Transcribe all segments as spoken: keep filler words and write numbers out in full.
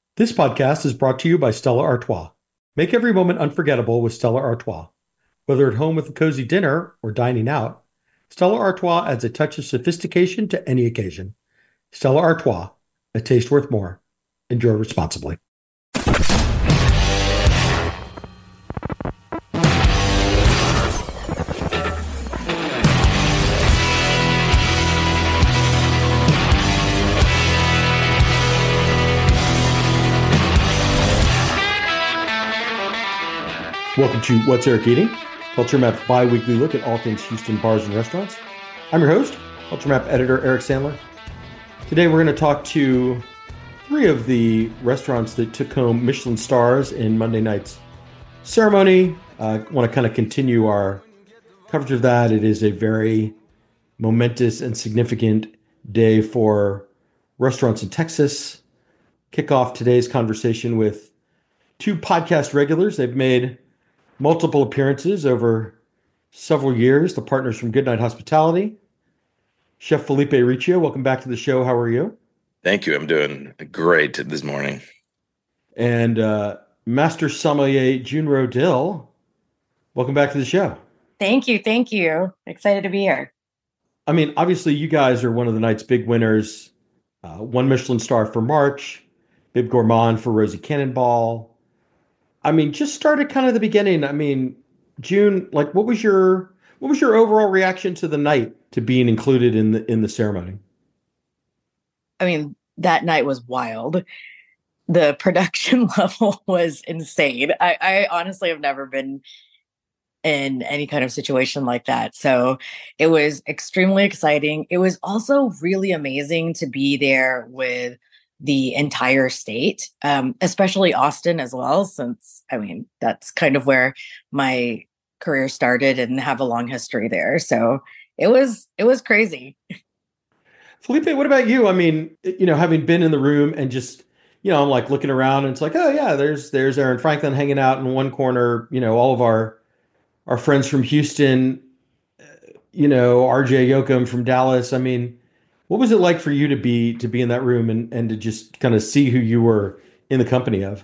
This podcast is brought to you by Stella Artois. Make every moment unforgettable with Stella Artois. Whether at home with a cozy dinner or dining out, Stella Artois adds a touch of sophistication to any occasion. Stella Artois, a taste worth more. Enjoy responsibly. Welcome to What's Eric Eating, Culture Map's bi-weekly look at all things Houston bars and restaurants. I'm your host, Culture Map editor Eric Sandler. Today we're going to talk to three of the restaurants that took home Michelin stars in Monday night's ceremony. I uh, want to kind of continue our coverage of that. It is a very momentous and significant day for restaurants in Texas. Kick off today's conversation with two podcast regulars. They've made multiple appearances over several years. The partners from Goodnight Hospitality. Chef Felipe Riccio, welcome back to the show. How are you? Thank you. I'm doing great this morning. And uh, Master Sommelier June Rodil, welcome back to the show. Thank you. Thank you. Excited to be here. I mean, obviously, you guys are one of the night's big winners. Uh, one Michelin star for March, Bib Gourmand for Rosie Cannonball. I mean, just start at kind of the beginning. I mean, June, like, what was your what was your overall reaction to the night, to being included in the in the ceremony? I mean, that night was wild. The production level was insane. I, I honestly have never been in any kind of situation like that. So it was extremely exciting. It was also really amazing to be there with the entire state, um, especially Austin as well, since, I mean, that's kind of where my career started and have a long history there. So it was, it was crazy. Felipe, what about you? I mean, you know, having been in the room and just, you know, I'm like looking around and it's like, oh yeah, there's, there's Aaron Franklin hanging out in one corner, you know, all of our, our friends from Houston, you know, R J Yoakum from Dallas. I mean, what was it like for you to be to be in that room and, and to just kind of see who you were in the company of?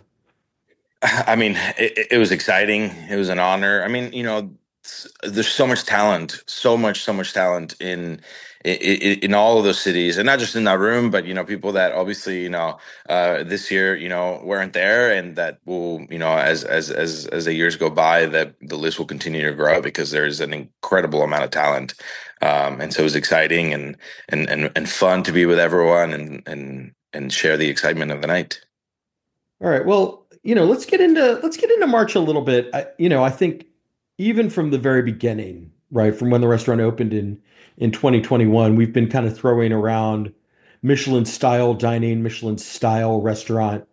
I mean, it, it was exciting. It was an honor. I mean, you know, there's so much talent, so much, so much talent in, in in all of those cities, and not just in that room, but you know, people that obviously, you know, uh, this year, you know, weren't there, and that will, you know, as as as as the years go by, that the list will continue to grow because there's an incredible amount of talent, um, and so it was exciting and and and and fun to be with everyone and and and share the excitement of the night. All right, well, you know, let's get into let's get into March a little bit. I, you know, I think even from the very beginning, right, from when the restaurant opened in in twenty twenty-one, we've been kind of throwing around Michelin style dining, Michelin style restaurant.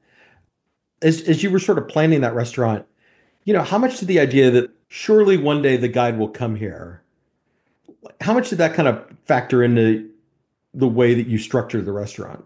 As as you were sort of planning that restaurant, you know, how much did the idea that surely one day the guide will come here, how much did that kind of factor into the way that you structured the restaurant?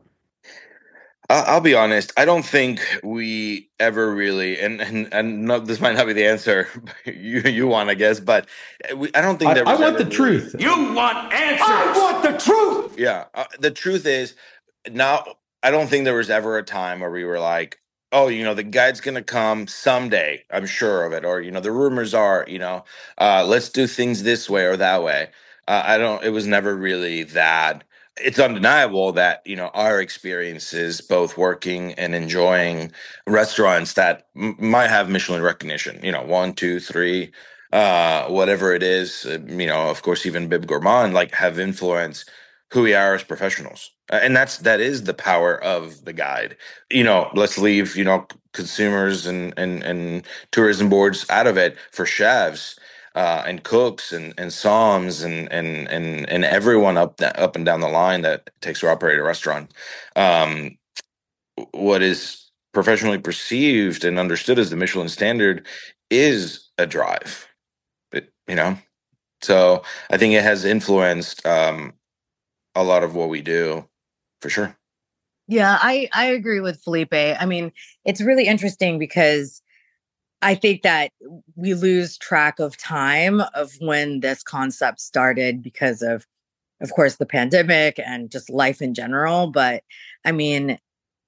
I'll be honest. I don't think we ever really, and and and no, this might not be the answer you you want, I guess, but we, I don't think I, there I was want ever the really, truth. You want answers. I want the truth. Yeah, uh, the truth is, now I don't think there was ever a time where we were like, oh, you know, the guide's gonna come someday. I'm sure of it, or you know, the rumors are, you know, uh, let's do things this way or that way. Uh, I don't. It was never really that. It's undeniable that, you know, our experiences both working and enjoying restaurants that m- might have Michelin recognition, you know, one, two, three, uh, whatever it is, uh, you know, of course, even Bib Gourmand, like, have influenced who we are as professionals. Uh, and that's, that is the power of the guide. You know, let's leave, you know, consumers and, and, and tourism boards out of it for chefs. Uh, and cooks and and somms and and and and everyone up that, up and down the line that takes to operate a restaurant. Um, what is professionally perceived and understood as the Michelin standard is a drive, it, you know. So I think it has influenced um, a lot of what we do, for sure. Yeah, I I agree with Felipe. I mean, it's really interesting because I think that we lose track of time of when this concept started because of, of course, the pandemic and just life in general. But I mean,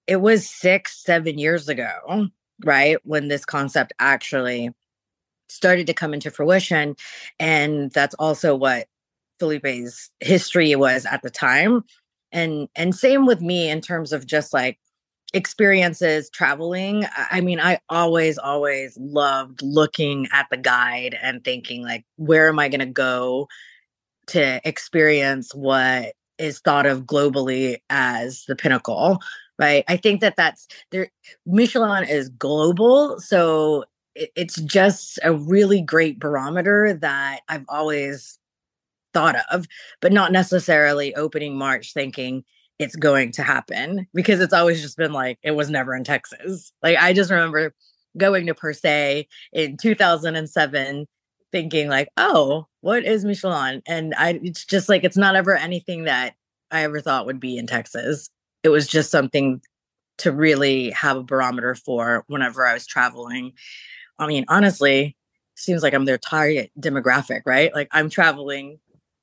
it was six, seven years ago, right? When this concept actually started to come into fruition. And that's also what Felipe's history was at the time. And and same with me in terms of just like experiences traveling. I mean, I always, always loved looking at the guide and thinking like, where am I going to go to experience what is thought of globally as the pinnacle, right? I think that that's there. Michelin is global. So it, it's just a really great barometer that I've always thought of, but not necessarily opening March thinking it's going to happen, because it's always just been like, it was never in Texas. Like, I just remember going to Per Se in two thousand seven thinking like, oh, what is Michelin? And I, it's just like, it's not ever anything that I ever thought would be in Texas. It was just something to really have a barometer for whenever I was traveling. I mean, honestly, seems like I'm their target demographic, right? Like, I'm traveling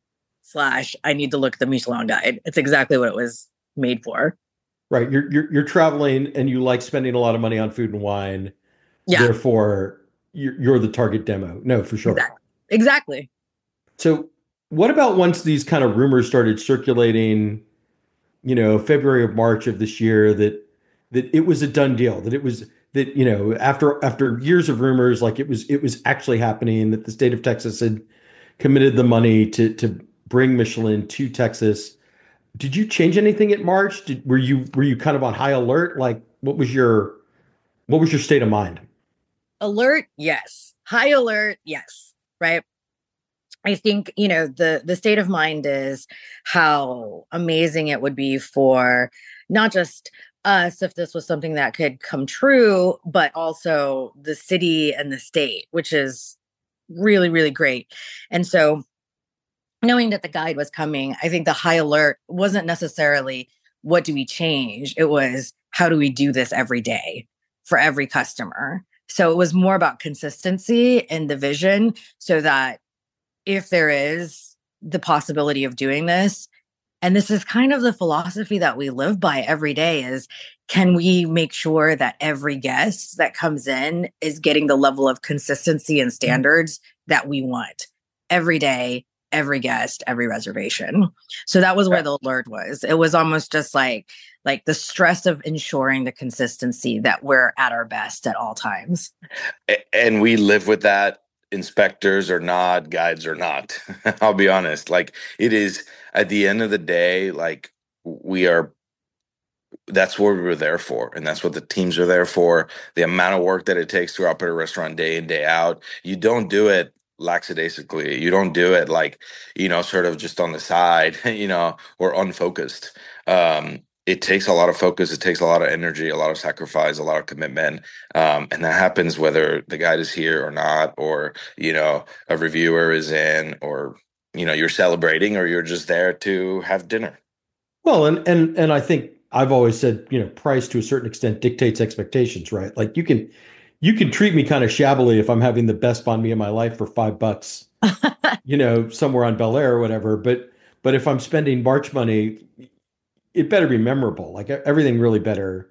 slash I need to look at the Michelin guide. It's exactly what it was made for. Right. You're you're you're traveling and you like spending a lot of money on food and wine. Yeah. Therefore, you're, you're the target demo. No, for sure. Exactly. Exactly. So what about once these kind of rumors started circulating, you know, February or March of this year, that that it was a done deal, that it was that, you know, after after years of rumors, like it was it was actually happening, that the state of Texas had committed the money to to bring Michelin to Texas. Did you change anything at March? Did, were you were you kind of on high alert? Like, what was your what was your state of mind? Alert, yes. High alert, yes. Right. I think, you know, the the state of mind is how amazing it would be for not just us if this was something that could come true, but also the city and the state, which is really, really great. And so knowing that the guide was coming, I think the high alert wasn't necessarily what do we change? It was how do we do this every day for every customer? So it was more about consistency in the vision, so that if there is the possibility of doing this, and this is kind of the philosophy that we live by every day, is can we make sure that every guest that comes in is getting the level of consistency and standards that we want every day, every guest, every reservation. So that was where the alert was. It was almost just like, like the stress of ensuring the consistency that we're at our best at all times. And we live with that, inspectors or not, guides or not. I'll be honest. Like, it is, at the end of the day, like, we are, that's what we were there for. And that's what the teams are there for. The amount of work that it takes to operate a restaurant day in, day out. You don't do it lackadaisically. You don't do it like, you know, sort of just on the side, you know, or unfocused. Um, it takes a lot of focus. It takes a lot of energy, a lot of sacrifice, a lot of commitment. Um, and that happens whether the guide is here or not, or, you know, a reviewer is in, or, you know, you're celebrating, or you're just there to have dinner. Well, and, and, and I think I've always said, you know, price to a certain extent dictates expectations, right? Like you can, you can treat me kind of shabbily if I'm having the best banh mi of my life for five bucks, you know, somewhere on Bel Air or whatever. But, but if I'm spending March money, it better be memorable. Like everything really better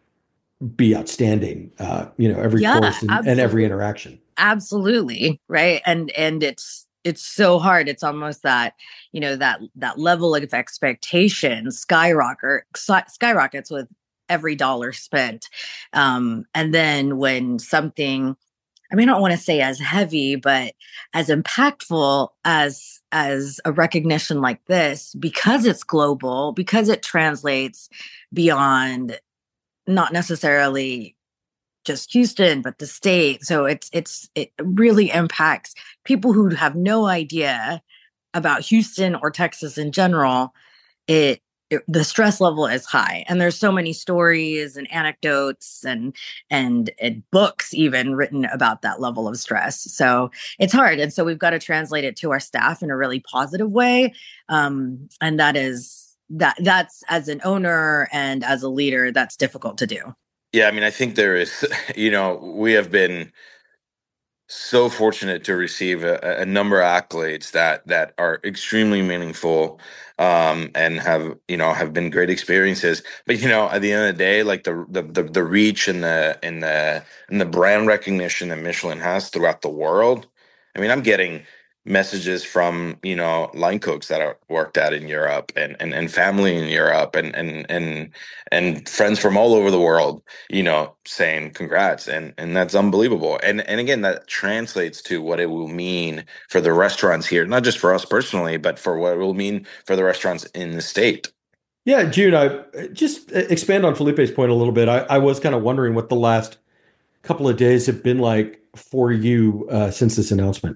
be outstanding, uh, you know, every yeah, course and, and every interaction. Absolutely. Right. And, and it's, it's so hard. It's almost that, you know, that, that level of expectation skyrocket, skyrockets with every dollar spent. Um, and then when something, I mean, I don't want to say as heavy, but as impactful as, as a recognition like this, because it's global, because it translates beyond not necessarily just Houston, but the state. So it's, it's, it really impacts people who have no idea about Houston or Texas in general. It, it the stress level is high, and there's so many stories and anecdotes and, and, and books even written about that level of stress. So it's hard. And so we've got to translate it to our staff in a really positive way. Um, and that is, that that's, as an owner and as a leader, that's difficult to do. Yeah, I mean, I think there is, you know, we have been so fortunate to receive a, a number of accolades that that are extremely meaningful, um, and have you know have been great experiences. But you know, at the end of the day, like the the the, the reach and the and the and the brand recognition that Michelin has throughout the world. I mean, I'm getting messages from you know line cooks that I worked at in Europe, and and, and family in Europe, and and and and friends from all over the world, you know, saying congrats, and and that's unbelievable. And and again, that translates to what it will mean for the restaurants here, not just for us personally, but for what it will mean for the restaurants in the state. Yeah, June, I just expand on Felipe's point a little bit. I, I was kind of wondering what the last couple of days have been like for you uh, since this announcement.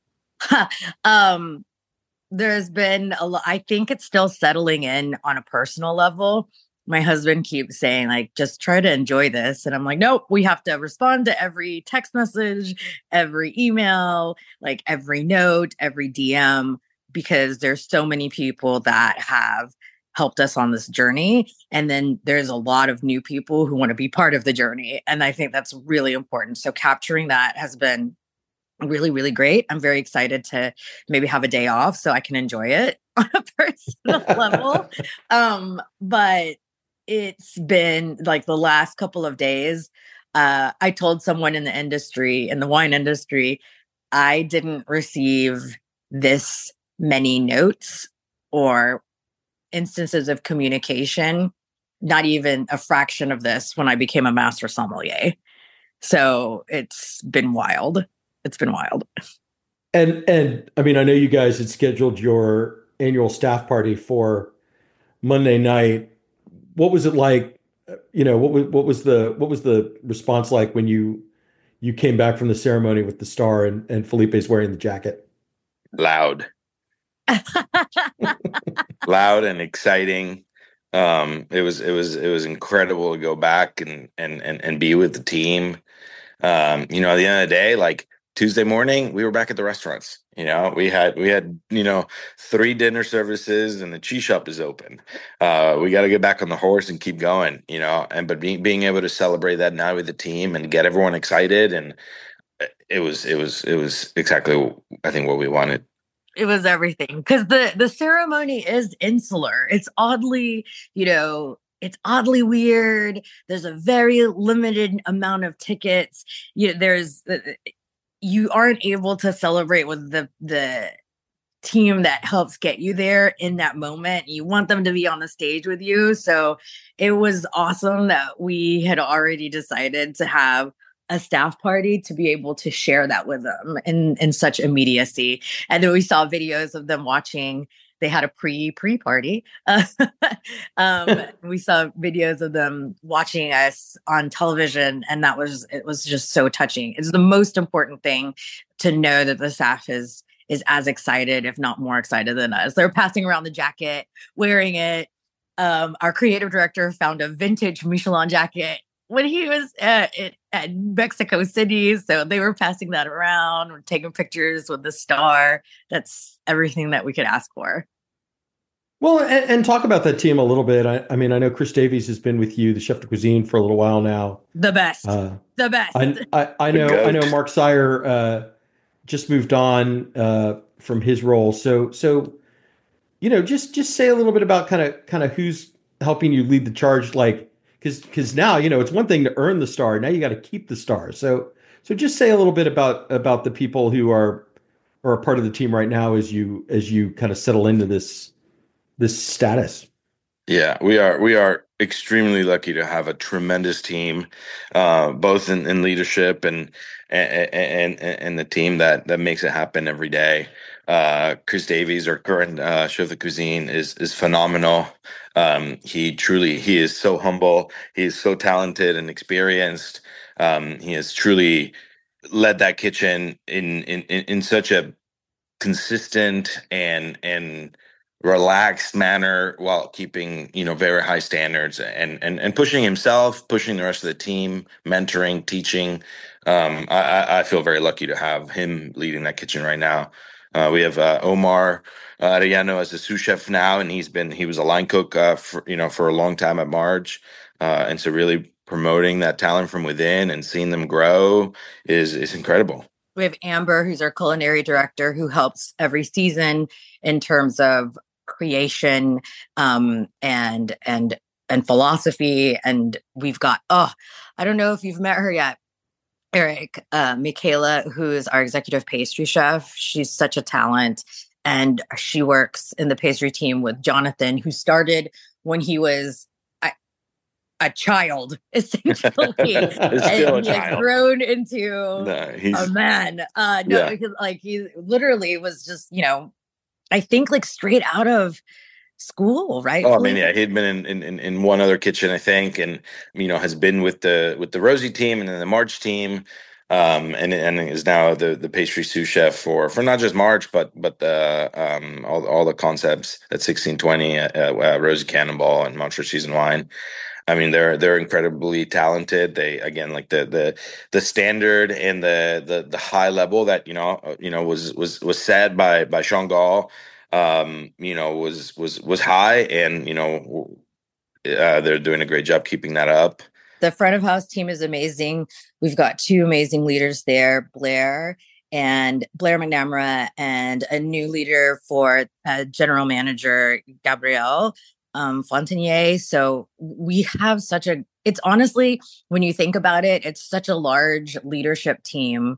um, there's been a lot. I think it's still settling in on a personal level. My husband keeps saying, like, just try to enjoy this. And I'm like, nope, we have to respond to every text message, every email, like every note, every D M, because there's so many people that have helped us on this journey. And then there's a lot of new people who want to be part of the journey. And I think that's really important. So capturing that has been really, really great. I'm very excited to maybe have a day off so I can enjoy it on a personal level. Um, but it's been like the last couple of days. Uh, I told someone in the industry, in the wine industry, I didn't receive this many notes or instances of communication, not even a fraction of this when I became a master sommelier. So it's been wild. It's been wild. And, and I mean, I know you guys had scheduled your annual staff party for Monday night. What was it like? You know, what was, what was the, what was the response like when you, you came back from the ceremony with the star and, and Felipe's wearing the jacket? Loud, loud and exciting. Um, it was, it was, it was incredible to go back and, and, and, and be with the team. Um, you know, at the end of the day, like, Tuesday morning, we were back at the restaurants. You know, we had we had you know three dinner services, and the cheese shop is open. Uh, we got to get back on the horse and keep going. You know, and but being being able to celebrate that now with the team and get everyone excited, and it was it was it was exactly I think what we wanted. It was everything, because the the ceremony is insular. It's oddly, you know. It's oddly weird. There's a very limited amount of tickets. You know, there's. You aren't able to celebrate with the the team that helps get you there in that moment. You want them to be on the stage with you. So it was awesome that we had already decided to have a staff party to be able to share that with them in, in such immediacy. And then we saw videos of them watching. They had a pre pre party. Uh, um, we saw videos of them watching us on television, and that was it was just so touching. It's the most important thing to know that the staff is is as excited, if not more excited than us. They're passing around the jacket, wearing it. Um, our creative director found a vintage Michelin jacket when he was at, at, at Mexico City. So they were passing that around, taking pictures with the star. That's everything that we could ask for. Well, and, and talk about that team a little bit. I, I mean, I know Chris Davies has been with you, the chef de cuisine, for a little while now. The best. Uh, the best. I, I, I know I know Mark Sire uh, just moved on uh, from his role. So, so you know, just just say a little bit about kind of kind of who's helping you lead the charge, like, because because now, you know, it's one thing to earn the star. Now you got to keep the star. So so just say a little bit about about the people who are are a part of the team right now as you as you kind of settle into this this status. Yeah, we are we are extremely lucky to have a tremendous team, uh, both in, in leadership and and, and and the team that that makes it happen every day. Uh, Chris Davies, our current uh, chef de cuisine, is is phenomenal. Um, he truly he is so humble. He is so talented and experienced. Um, he has truly led that kitchen in in in, in such a consistent and and relaxed manner while keeping, you know, very high standards and and and pushing himself, pushing the rest of the team, mentoring, teaching. Um, I, I feel very lucky to have him leading that kitchen right now. Uh, we have uh, Omar uh, Arellano as the sous chef now, and he's been he was a line cook uh, for you know for a long time at Marge, uh, and so really promoting that talent from within and seeing them grow is is incredible. We have Amber, who's our culinary director, who helps every season in terms of creation um, and and and philosophy. And we've got, oh, I don't know if you've met her yet, Eric, uh, Michaela, who is our executive pastry chef. She's such a talent. And she works in the pastry team with Jonathan, who started when he was a, a child, essentially. Still and a he child. has grown into No, he's, a man. Uh, no, Yeah. because, like, he literally was just, you know, I think like straight out of school, right? Oh, I mean, yeah, he'd been in, in in one other kitchen, I think, and you know has been with the with the Rosie team and then the March team, um, and and is now the the pastry sous chef for for not just March, but but the um all all the concepts at sixteen twenty, uh, uh, Rosie Cannonball and Montreux Cheese and Wine. I mean, they're they're incredibly talented. They again like the the the standard and the the the high level that you know uh, you know was was was set by by Sean Gall. Um, you know, was was was high, and you know, uh, they're doing a great job keeping that up. The front of house team is amazing. We've got two amazing leaders there, Blair and Blair McNamara, and a new leader for uh, general manager Gabrielle um, Fontanier. So we have such a. It's honestly, when you think about it, it's such a large leadership team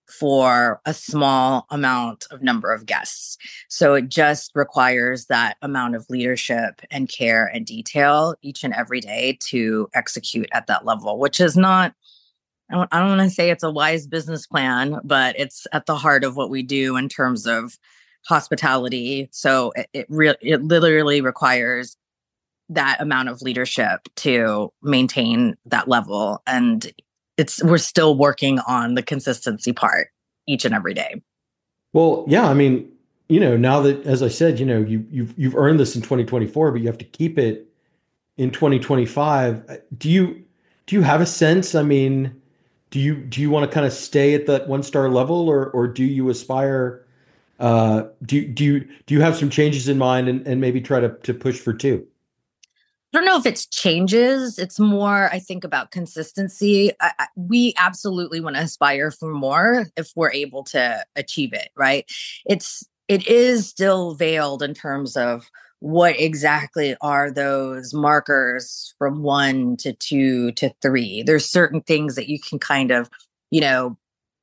for a small amount of number of guests. So it just requires that amount of leadership and care and detail each and every day to execute at that level, which is not, I don't, I don't want to say it's a wise business plan, but it's at the heart of what we do in terms of hospitality. So it, it, re- it literally requires that amount of leadership to maintain that level. And it's we're still working on the consistency part each and every day. Well, yeah, I mean, you know, now that, as I said, you know, you you've you've earned this in twenty twenty-four, but you have to keep it in twenty twenty-five. Do you do you have a sense? I mean, do you do you want to kind of stay at that one star level, or or do you aspire? Uh, do do you do you have some changes in mind, and, and maybe try to to push for two? I don't know if it's changes. It's more, I think, about consistency. I, I, we absolutely want to aspire for more if we're able to achieve it, right? It's it is still veiled in terms of what exactly are those markers from one to two to three. There's certain things that you can kind of, you know,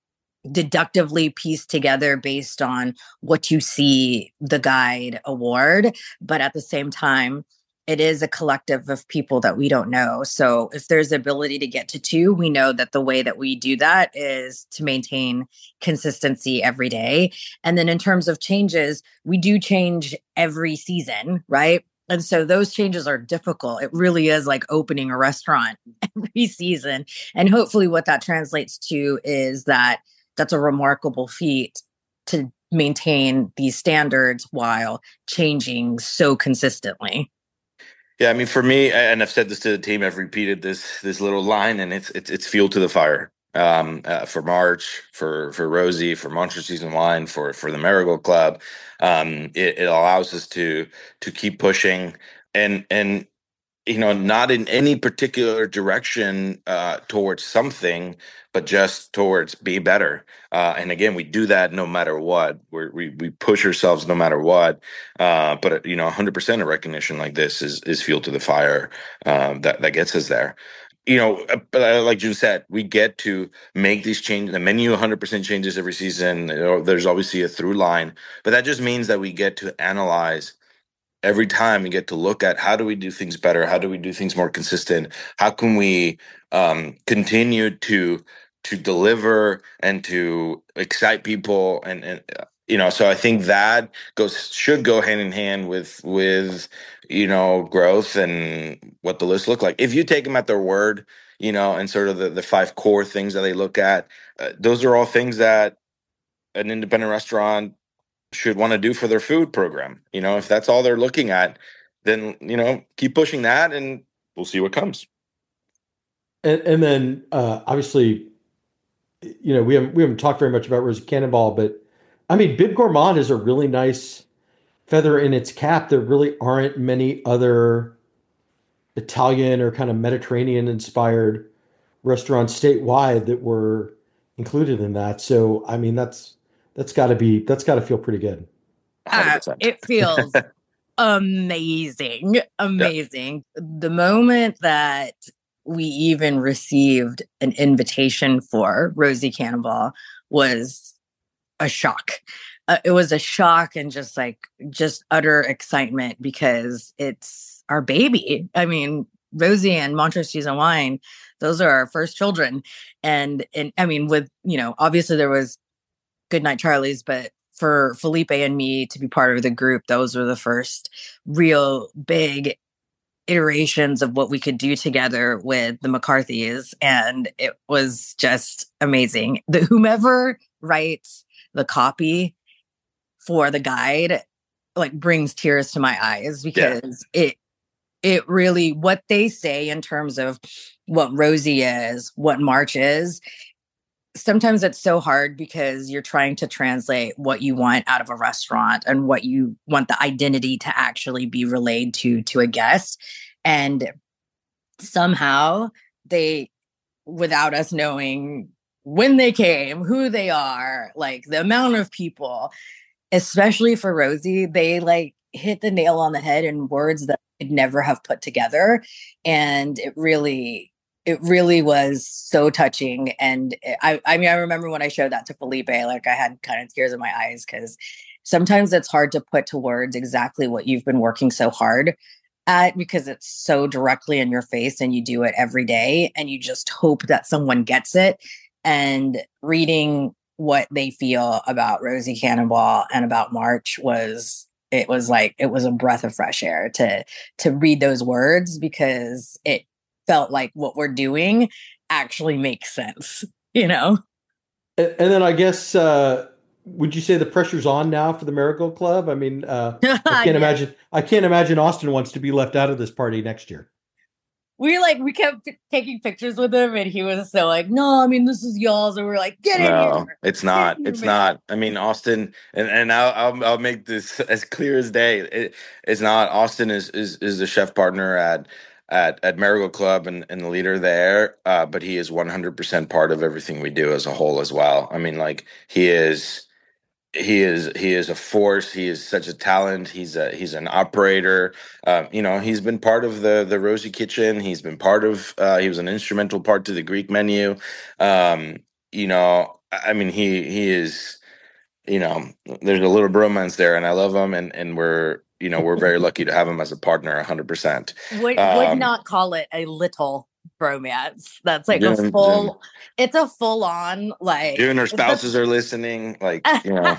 deductively piece together based on what you see the guide award. But at the same time, it is a collective of people that we don't know. So if there's the ability to get to two, we know that the way that we do that is to maintain consistency every day. And then in terms of changes, we do change every season, right? And so those changes are difficult. It really is like opening a restaurant every season. And hopefully what that translates to is that that's a remarkable feat to maintain these standards while changing so consistently. Yeah, I mean, for me, and I've said this to the team, I've repeated this this little line, and it's it's it's fuel to the fire. Um, uh, for March, for for Rosie, for Montreux Cheese and Wine, for for the Marigold Club, um, it, it allows us to to keep pushing, and and you know, not in any particular direction uh, towards something, but just towards be better. Uh, and again, we do that no matter what. We're, we we push ourselves no matter what. Uh, but you know, one hundred percent of recognition like this is is fuel to the fire uh, that that gets us there. You know, like June said, we get to make these changes. The menu one hundred percent changes every season. There's obviously a through line, but that just means that we get to analyze every time. We get to look at how do we do things better? How do we do things more consistent? How can we um, continue to to deliver and to excite people? And, and you know, so I think that goes should go hand in hand with with you know growth and what the list look like. If you take them at their word, you know, and sort of the, the five core things that they look at, uh, those are all things that an independent restaurant should want to do for their food program. You know, if that's all they're looking at, then, you know, keep pushing that and we'll see what comes. And, and then uh, obviously, you know, we haven't, we haven't talked very much about Rosie Cannonball, but I mean, Bib Gourmand is a really nice feather in its cap. There really aren't many other Italian or kind of Mediterranean inspired restaurants statewide that were included in that. So, I mean, that's that's got to be that's got to feel pretty good. Uh, it feels amazing, amazing. Yeah. The moment that we even received an invitation for Rosie Cannonball was a shock. Uh, it was a shock and just like just utter excitement because it's our baby. I mean, Rosie and Montrose Cheese and Wine, those are our first children. And, and I mean, with, you know, obviously there was Goodnight Charlie's, but for Felipe and me to be part of the group, those were the first real big iterations of what we could do together with the McCarthys. And it was just amazing. The whomever writes the copy for the guide like brings tears to my eyes because yeah. it it really what they say in terms of what Rosie is, what March is. Sometimes it's so hard because you're trying to translate what you want out of a restaurant and what you want the identity to actually be relayed to to a guest. And somehow they, without us knowing when they came, who they are, like the amount of people, especially for Rosie, they like hit the nail on the head in words that I'd never have put together. And it really, it really was so touching. And I, I mean, I remember when I showed that to Felipe, like I had kind of tears in my eyes because sometimes it's hard to put to words exactly what you've been working so hard at because it's so directly in your face and you do it every day and you just hope that someone gets it. And reading what they feel about Rosie Cannonball and about March was, it was like, it was a breath of fresh air to, to read those words because it felt like what we're doing actually makes sense, you know? And, and then I guess, uh, would you say the pressure's on now for the Marigold Club? I mean, uh, I can't yeah. imagine, I can't imagine Austin wants to be left out of this party next year. We like, we kept taking pictures with him and he was so like, no, I mean, this is y'all's. And we we're like, get in no, here. It's not, here, it's man. not. I mean, Austin, and, and I'll, I'll, I'll make this as clear as day. It, it's not. Austin is, is, is the chef partner at, at, at Marigold Club and, and the leader there. Uh, but he is one hundred percent part of everything we do as a whole as well. I mean, like he is, He is he is a force. He is such a talent. He's a he's an operator. Um, you know, he's been part of the the Rosie Kitchen. He's been part of. Uh, he was an instrumental part to the Greek menu. Um, you know, I mean, he he is. You know, there's a little bromance there, and I love him, and and we're you know we're very lucky to have him as a partner, one hundred percent. Would um, would not call it a little bromance. That's like June, a full June. It's a full on like June her spouses a, are listening, like you know.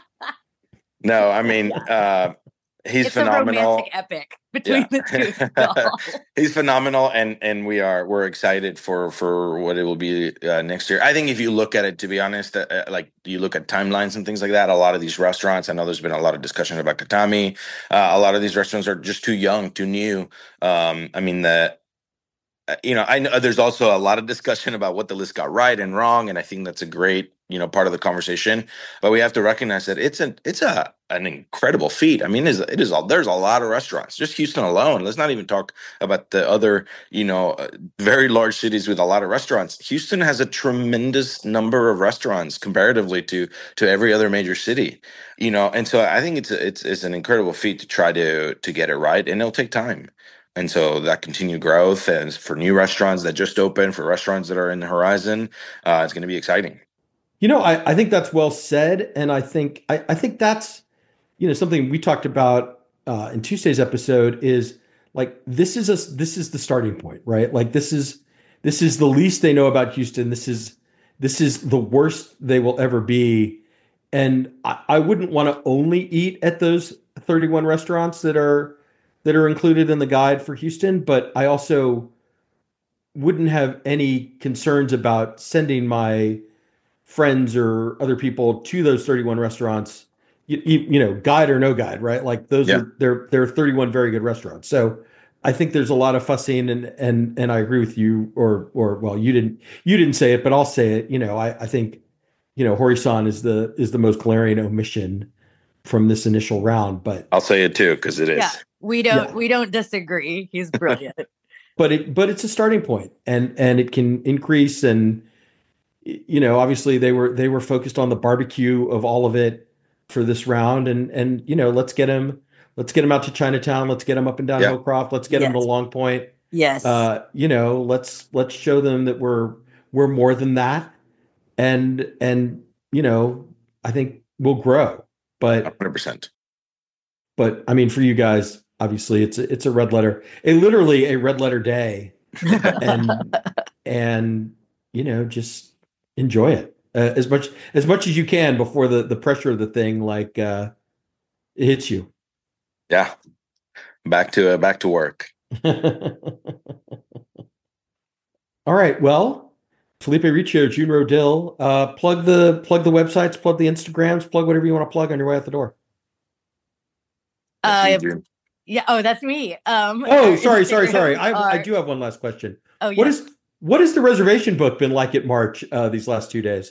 No, I mean uh he's it's phenomenal. A romantic epic between yeah. the two. He's phenomenal, and and we are we're excited for for what it will be uh, next year. I think if you look at it, to be honest, uh, like you look at timelines and things like that, a lot of these restaurants, I know there's been a lot of discussion about Katami. Uh, a lot of these restaurants are just too young, too new. Um, I mean the You know, I know there's also a lot of discussion about what the list got right and wrong, and I think that's a great, you know, part of the conversation. But we have to recognize that it's an it's a an incredible feat. I mean, it is it is all there's a lot of restaurants, just Houston alone. Let's not even talk about the other, you know, uh, very large cities with a lot of restaurants. Houston has a tremendous number of restaurants comparatively to to every other major city, you know, and so I think it's it's it's an incredible feat to try to to get it right, and it'll take time. And so that continued growth, and for new restaurants that just opened, for restaurants that are in the horizon, uh, it's going to be exciting. You know, I, I think that's well said. And I think I, I think that's, you know, something we talked about uh, in Tuesday's episode is like, this is a, this is the starting point, right? Like this is, this is the least they know about Houston. This is, this is the worst they will ever be. And I, I wouldn't want to only eat at those thirty-one restaurants that are, that are included in the guide for Houston, but I also wouldn't have any concerns about sending my friends or other people to those thirty-one restaurants, you, you, you know, guide or no guide, right? Like those yeah. are, they're, they're thirty-one very good restaurants. So I think there's a lot of fussing, and, and, and I agree with you, or, or, well, you didn't, you didn't say it, but I'll say it. You know, I, I think, you know, Hori-san is the, is the most glaring omission from this initial round, but I'll say it too, because it is. Yeah. We don't yeah. we don't disagree. He's brilliant. but it but it's a starting point, and and it can increase, and you know, obviously they were they were focused on the barbecue of all of it for this round, and and you know, let's get them let's get them out to Chinatown, let's get them up and down Yeah. Hillcroft, let's get Yes. them to Long Point. Yes. Uh, you know, let's let's show them that we're we're more than that, and and you know, I think we'll grow. But one hundred percent. But I mean, for you guys, obviously, it's a, it's a red letter, a literally a red letter day, and and you know, just enjoy it uh, as much as much as you can before the the pressure of the thing like uh, it hits you. Yeah, back to uh, back to work. All right. Well, Felipe Riccio, June Rodil, uh, plug the plug the websites, plug the Instagrams, plug whatever you want to plug on your way out the door. Uh, yeah. Oh, that's me. Um, oh, sorry, sorry, sorry. I, are, I do have one last question. Oh, yeah. What is what has the reservation book been like at March uh, these last two days?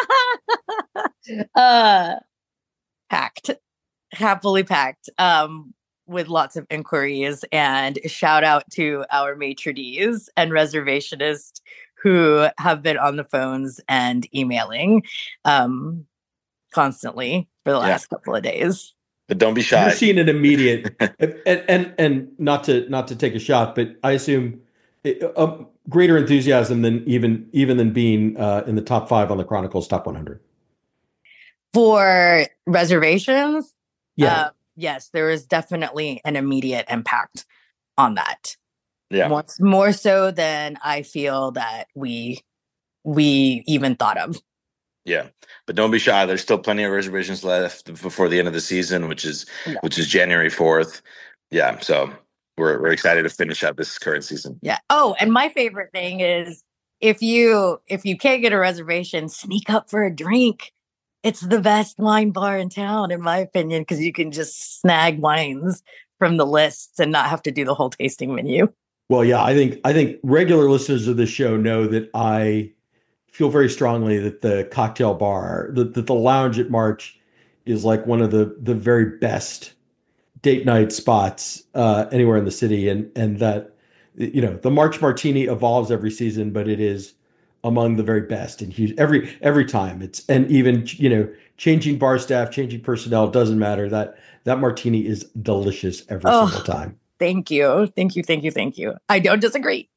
uh, packed, happily packed, um, with lots of inquiries. And shout out to our maitre d's and reservationists who have been on the phones and emailing um, constantly for the last yeah. couple of days. But don't be shy. You're seeing an immediate, and, and and not to not to take a shot, but I assume a greater enthusiasm than even even than being uh, in the top five on the Chronicles Top one hundred. For reservations, yeah, uh, yes, there is definitely an immediate impact on that. Yeah, more, more so than I feel that we we even thought of. Yeah, but don't be shy. There's still plenty of reservations left before the end of the season, which is yeah. which is January fourth. Yeah, so we're we're excited to finish out this current season. Yeah. Oh, and my favorite thing is if you if you can't get a reservation, sneak up for a drink. It's the best wine bar in town, in my opinion, because you can just snag wines from the lists and not have to do the whole tasting menu. Well, yeah, I think I think regular listeners of this show know that I feel very strongly that the cocktail bar, that the, the lounge at March is like one of the the very best date night spots uh, anywhere in the city. And and that, you know, the March Martini evolves every season, but it is among the very best. And every every time it's, and even, you know, changing bar staff, changing personnel, doesn't matter. That that martini is delicious every oh, single time. Thank you. Thank you. Thank you. Thank you. I don't disagree.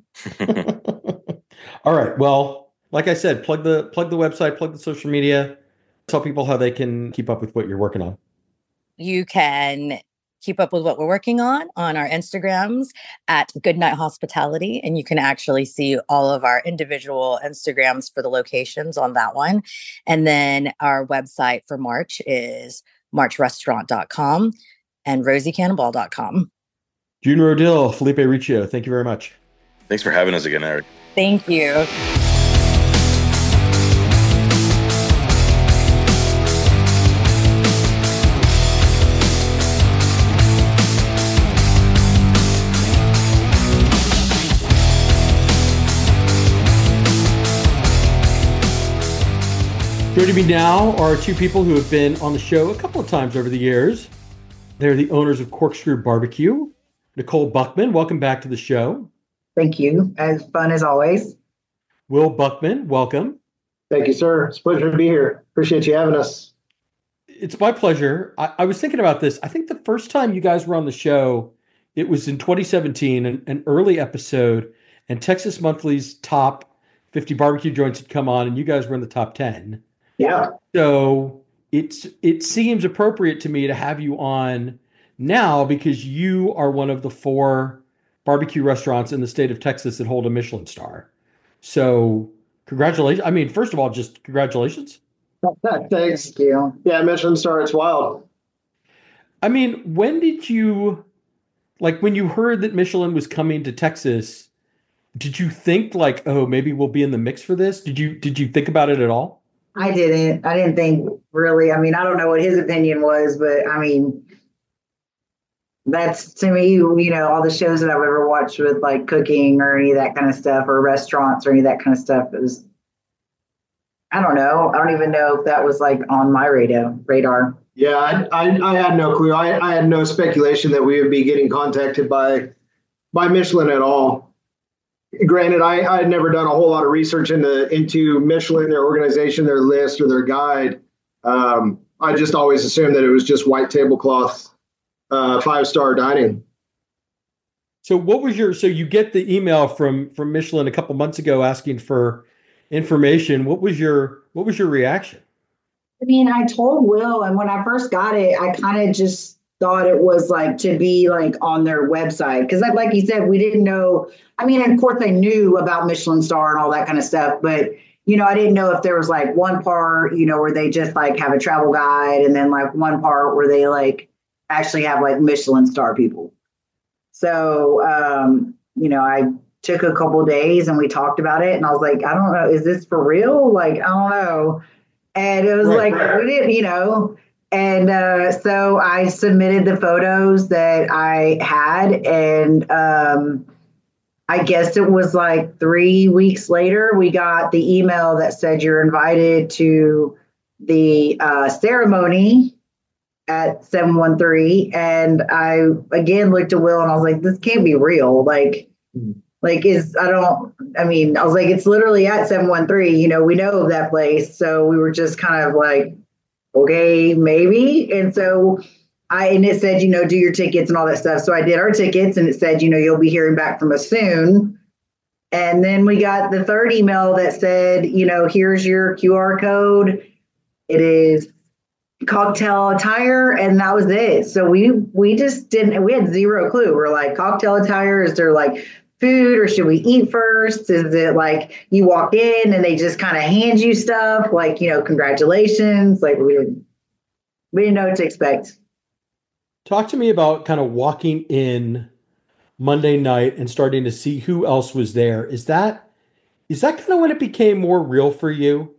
All right. Well, like I said, plug the plug the website, plug the social media, tell people how they can keep up with what you're working on. You can keep up with what we're working on on our Instagrams at Goodnight Hospitality, and you can actually see all of our individual Instagrams for the locations on that one. And then our website for March is march restaurant dot com and rosie cannonball dot com. June Rodil, Felipe Riccio, thank you very much. Thanks for having us again, Eric. Thank you. Joining me now are two people who have been on the show a couple of times over the years. They're the owners of Corkscrew Barbecue. Nicole Buckman, welcome back to the show. Thank you. As fun as always. Will Buckman, welcome. Thank you, sir. It's a pleasure to be here. Appreciate you having us. It's my pleasure. I, I was thinking about this. I think the first time you guys were on the show, it was in twenty seventeen, an, an early episode, and Texas Monthly's top fifty barbecue joints had come on, and you guys were in the top ten. Yeah. So it's it seems appropriate to me to have you on now because you are one of the four barbecue restaurants in the state of Texas that hold a Michelin star. So congratulations. I mean, first of all, just congratulations. Thanks. Thank you. Yeah, Michelin star, it's wild. I mean, when did you, like when you heard that Michelin was coming to Texas, did you think like, oh, maybe we'll be in the mix for this? Did you did you think about it at all? I didn't. I didn't think really. I mean, I don't know what his opinion was, but I mean, that's to me, you know, all the shows that I've ever watched with like cooking or any of that kind of stuff or restaurants or any of that kind of stuff is, I don't know. I don't even know if that was like on my radar. radar. Yeah, I, I, I had no clue. I, I had no speculation that we would be getting contacted by by Michelin at all. granted, I, I had never done a whole lot of research into, into Michelin, their organization, their list, or their guide. Um, I just always assumed that it was just white tablecloth, uh, five-star dining. So what was your, so you get the email from, from Michelin a couple months ago asking for information. What was your, what was your reaction? I mean, I told Will, and when I first got it, I kind of just thought it was like to be like on their website. Cause like, like you said, we didn't know, I mean, of course they knew about Michelin star and all that kind of stuff, but you know, I didn't know if there was like one part, you know, where they just like have a travel guide and then like one part where they like actually have like Michelin star people. So, um, you know, I took a couple of days and we talked about it and I was like, I don't know, is this for real? Like, I don't know. And it was Right, like, right. we didn't, you know, and uh, so I submitted the photos that I had, and um, I guess it was like three weeks later, we got the email that said you're invited to the uh, ceremony at seven one three. And I, again, looked at Will and I was like, this can't be real. Like, mm-hmm. like is, I don't, I mean, I was like, it's literally at seven one three, you know, we know of that place. So we were just kind of like, okay, maybe. And so I, and it said, you know, do your tickets and all that stuff. So I did our tickets and it said, you know, you'll be hearing back from us soon. And then we got the third email that said, you know, here's your Q R code. It is cocktail attire. And that was it. So we, we just didn't, we had zero clue. We're like, cocktail attire, is there like food or should we eat first? Is it like you walk in and they just kind of hand you stuff like, you know, congratulations. Like we didn't, we didn't know what to expect. Talk to me about kind of walking in Monday night and starting to see who else was there. Is that, is that kind of when it became more real for you?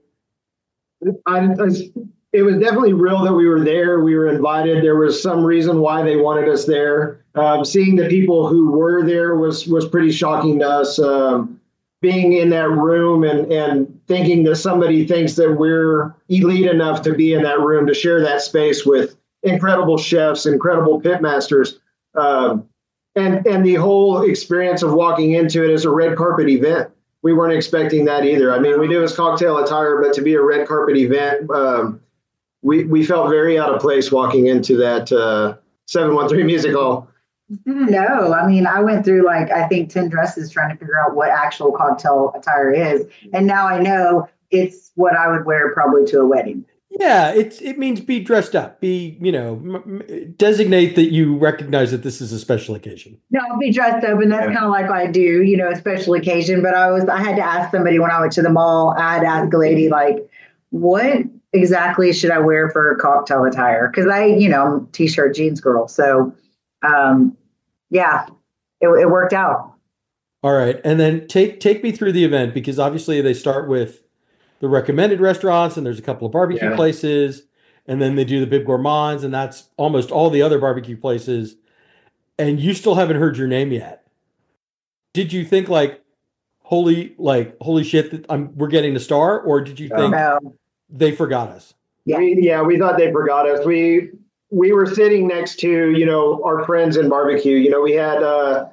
I, I, it was definitely real that we were there. We were invited. There was some reason why they wanted us there. Um, seeing the people who were there was was pretty shocking to us. Um, being in that room and and thinking that somebody thinks that we're elite enough to be in that room to share that space with incredible chefs, incredible pit masters, um, and and the whole experience of walking into it as a red carpet event. We weren't expecting that either. I mean, we knew it was cocktail attire, but to be a red carpet event, um, we we felt very out of place walking into that uh, seven one three Music Hall. No, I mean, I went through like, I think ten dresses trying to figure out what actual cocktail attire is. And now I know it's what I would wear probably to a wedding. Yeah, it's it means be dressed up, be, you know, m- designate that you recognize that this is a special occasion. No, I'll be dressed up, and that's yeah. kind of like what I do, you know, a special occasion. But I was, I had to ask somebody when I went to the mall, I had to ask a lady, like, what exactly should I wear for cocktail attire? Because I, you know, I'm a t-shirt jeans girl. So, um, yeah, it, it worked out. All right. And then take take me through the event, because obviously they start with the recommended restaurants and there's a couple of barbecue yeah. places, and then they do the Bib Gourmands, and that's almost all the other barbecue places. And you still haven't heard your name yet. Did you think like, holy, like, holy shit, that I'm, we're getting a star? Or did you think no. they forgot us? Yeah. We, yeah, we thought they forgot us. We, we were sitting next to, you know, our friends in barbecue. You know, we had uh,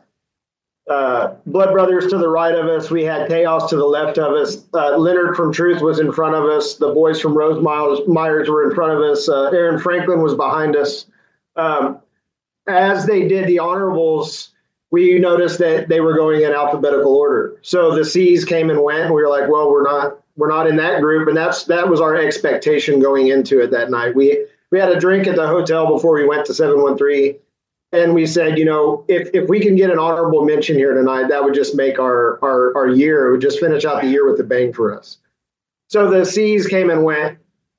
uh, Blood Brothers to the right of us. We had Chaos to the left of us. Uh, Leonard from Truth was in front of us. The boys from Rose Myers were in front of us. Uh, Aaron Franklin was behind us. Um, as they did the honorables, we noticed that they were going in alphabetical order. So the C's came and went, and we were like, well, we're not we're not in that group. And that's that was our expectation going into it that night. We We had a drink at the hotel before we went to seven one three, and we said, you know, if if we can get an honorable mention here tonight, that would just make our our our year. It would just finish out the year with a bang for us. So the C's came and went,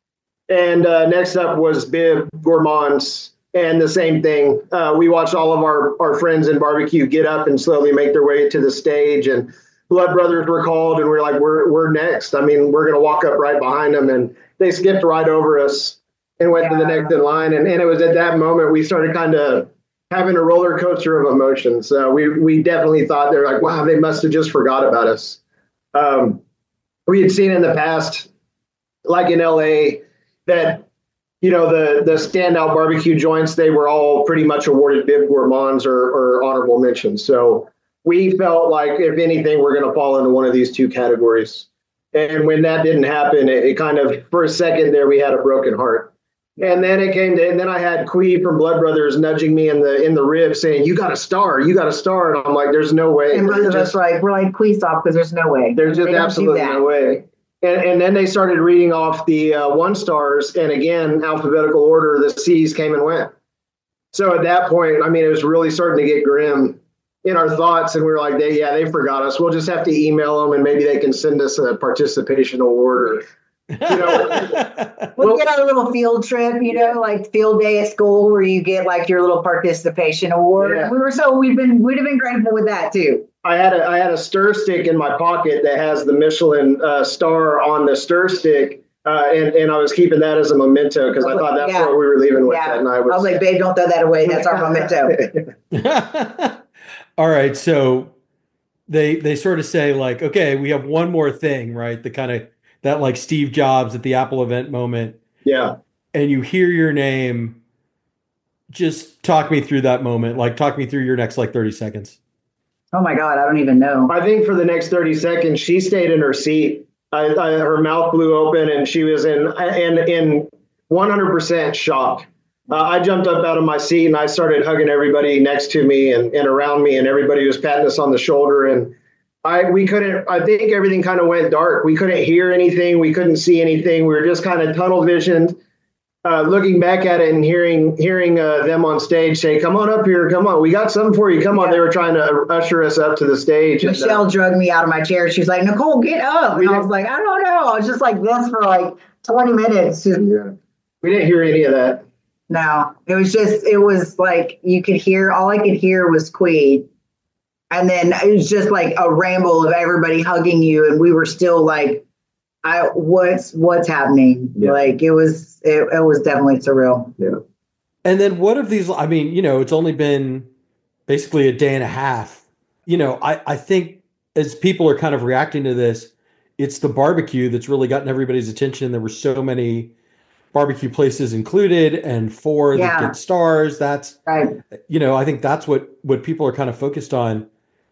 and uh, next up was Bib Gourmands, and the same thing. Uh, we watched all of our our friends in barbecue get up and slowly make their way to the stage, and Blood Brothers were called, and we we're like, we're we're next. I mean, we're gonna walk up right behind them, and they skipped right over us and went yeah. to the next in line. And, and it was at that moment we started kind of having a roller coaster of emotions. Uh, we we definitely thought they're like, wow, they must have just forgot about us. Um, we had seen in the past, like in L A, that, you know, the the standout barbecue joints, they were all pretty much awarded Bib Gourmands or, or honorable mentions. So we felt like, if anything, we're going to fall into one of these two categories. And when that didn't happen, it, it kind of, for a second there, we had a broken heart. And then it came to, and then I had Quee from Blood Brothers nudging me in the in the rib saying, you got a star, you got a star. And I'm like, there's no way. And both of us were like, we're like, Quee, stop, because there's no way. There's just absolutely no way. And, and then they started reading off the uh, one stars. And again, alphabetical order, the C's came and went. So at that point, I mean, it was really starting to get grim in our thoughts. And we were like, they, yeah, they forgot us. We'll just have to email them and maybe they can send us a participation award or, you know. We'll get our little field trip, you know, like field day at school where you get like your little participation award. Yeah. We were so we've been we'd have been grateful with that too. I had a I had a stir stick in my pocket that has the Michelin uh, star on the stir stick, uh, and and I was keeping that as a memento because I thought that's yeah. what we were leaving with yeah. that night. Was, I was like, babe, don't throw that away. That's our memento. All right, so they they sort of say like, okay, we have one more thing, right? The kind of that like Steve Jobs at the Apple event moment. Yeah. And you hear your name. Just talk me through that moment. Like, talk me through your next like thirty seconds. Oh my God, I don't even know. I think for the next thirty seconds, she stayed in her seat. I, I, her mouth blew open and she was in in, in one hundred percent shock. Uh, I jumped up out of my seat and I started hugging everybody next to me and, and around me, and everybody was patting us on the shoulder. And I we couldn't, I think everything kind of went dark. We couldn't hear anything. We couldn't see anything. We were just kind of tunnel visioned, uh, looking back at it and hearing hearing uh, them on stage say, come on up here. Come on. We got something for you. Come on. They were trying to usher us up to the stage. Michelle and, uh, drugged me out of my chair. She was like, Nicole, get up. And I was like, I don't know. I was just like this for like twenty minutes. Just, yeah. We didn't hear any of that. No, it was just, it was like, you could hear, all I could hear was Quee. And then it was just like a ramble of everybody hugging you. And we were still like, I, what's, what's happening? Yeah. Like it was, it, it was definitely surreal. Yeah. And then what of these, I mean, you know, it's only been basically a day and a half. You know, I, I think as people are kind of reacting to this, it's the barbecue that's really gotten everybody's attention. There were so many barbecue places included and four yeah. that get stars. That's right. You know, I think that's what, what people are kind of focused on.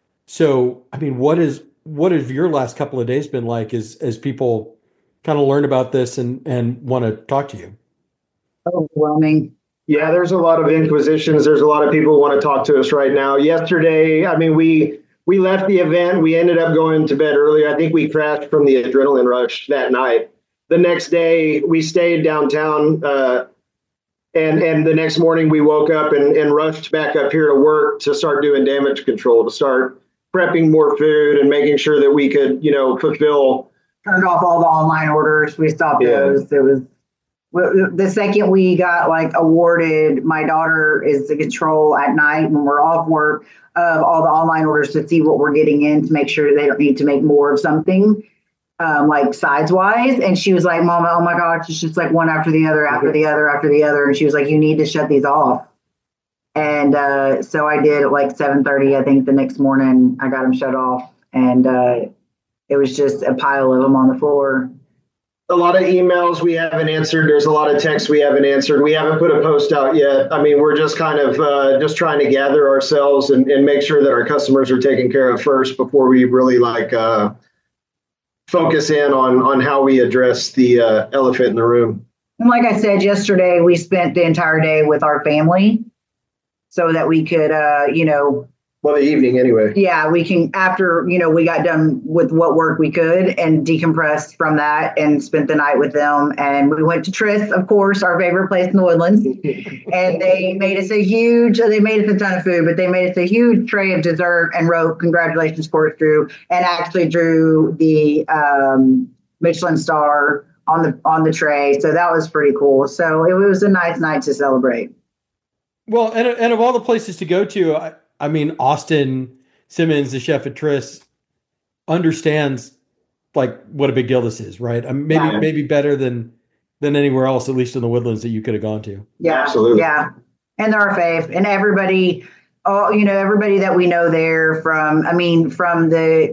So, I mean, what is, what have your last couple of days been like as, as people kind of learn about this and, and want to talk to you? Overwhelming. Yeah, there's a lot of inquisitions. There's a lot of people who want to talk to us right now. Yesterday, I mean, we, we left the event. We ended up going to bed early. I think we crashed from the adrenaline rush that night. The next day, we stayed downtown, uh, and and the next morning we woke up and, and rushed back up here to work to start doing damage control, to start prepping more food and making sure that we could, you know, fulfill. Turned off all the online orders. We stopped yeah. those. It was the second we got like awarded. My daughter is the control at night when we're off work of all the online orders to see what we're getting in to make sure they don't need to make more of something. Um, like sides wise. And she was like, Mama, oh my gosh, it's just like one after the other, after the other, after the other. And she was like, you need to shut these off. And uh, so I did at like seven thirty, I think the next morning I got them shut off. And uh, it was just a pile of them on the floor. A lot of emails we haven't answered. There's a lot of texts we haven't answered. We haven't put a post out yet. I mean, we're just kind of uh, just trying to gather ourselves and, and make sure that our customers are taken care of first before we really like, uh, focus in on on how we address the uh, elephant in the room. And like I said yesterday, we spent the entire day with our family so that we could, uh, you know, well, the evening anyway. Yeah, we can, after, you know, we got done with what work we could and decompressed from that and spent the night with them. And we went to Tris, of course, our favorite place in the Woodlands. And they made us a huge, they made us a ton of food, but they made us a huge tray of dessert and wrote, congratulations, course, Drew, and actually drew the um, Michelin star on the on the tray. So that was pretty cool. So it was a nice night to celebrate. Well, and, and of all the places to go to, I, I mean, Austin Simmons, the chef at Tris, understands like what a big deal this is, right? I mean, maybe yeah. maybe better than than anywhere else, at least in the Woodlands, that you could have gone to. Yeah, absolutely. Yeah, and they're our fave, and everybody, oh, you know, everybody that we know there, from, I mean, from the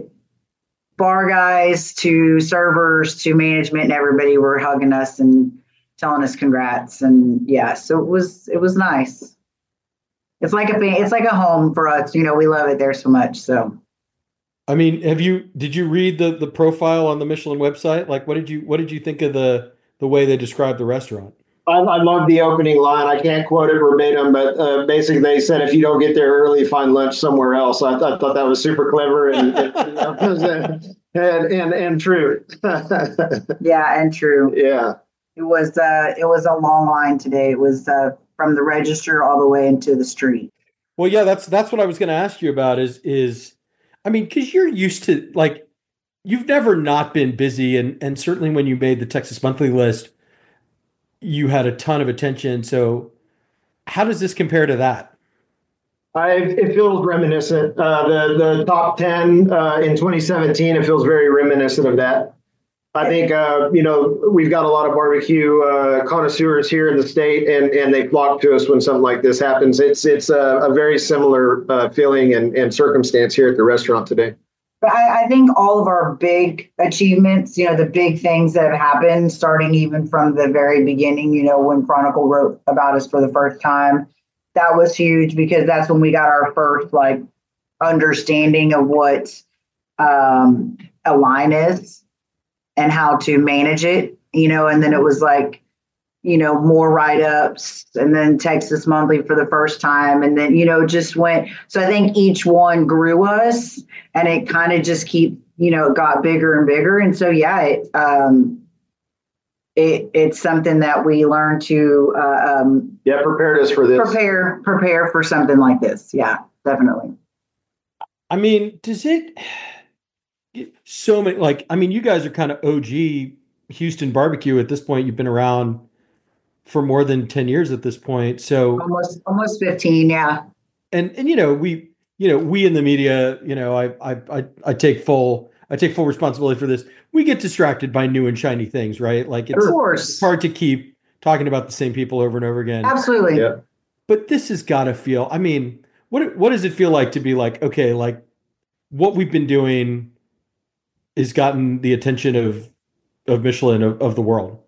bar guys to servers to management, and everybody were hugging us and telling us congrats, and yeah, so it was it was nice. it's like a it's like a home for us. You know, we love it there so much. So, I mean, have you did you read the the profile on the Michelin website? Like, what did you what did you think of the the way they described the restaurant? I, I love the opening line. I can't quote it verbatim, but uh, basically they said, if you don't get there early, find lunch somewhere else. I, th- I thought that was super clever and and, and, and, and true. Yeah, and true. Yeah. It was uh, it was a long line today. It was uh, from the register all the way into the street. Well, yeah, that's that's what I was going to ask you about. Is is I mean, because you're used to, like, you've never not been busy, and and certainly when you made the Texas Monthly list, you had a ton of attention. So how does this compare to that? I, it feels reminiscent. Uh, the the top ten uh, in twenty seventeen, it feels very reminiscent of that. I think, uh, you know, we've got a lot of barbecue uh, connoisseurs here in the state, and, and they flock to us when something like this happens. It's it's a, a very similar uh, feeling and, and circumstance here at the restaurant today. But I, I think all of our big achievements, you know, the big things that have happened, starting even from the very beginning, you know, when Chronicle wrote about us for the first time, that was huge because that's when we got our first, like, understanding of what um, a line is and how to manage it, you know, and then it was like, you know, more write-ups, and then Texas Monthly for the first time. And then, you know, just went. So I think each one grew us, and it kind of just keep, you know, got bigger and bigger. And so, yeah, it, um, it it's something that we learned to, uh, um, yeah, prepared us for this. Prepare, prepare for something like this. Yeah, definitely. I mean, does it, so many, like, I mean, you guys are kind of O G Houston barbecue at this point. You've been around for more than ten years at this point. So almost, almost fifteen. Yeah. And, and, you know, we, you know, we in the media, you know, I, I, I, I take full, I take full responsibility for this. We get distracted by new and shiny things, right? Like, it's, of course. It's hard to keep talking about the same people over and over again. Absolutely. Yeah. But this has got to feel, I mean, what, what does it feel like to be like, okay, like what we've been doing has gotten the attention of, of Michelin, of, of the world?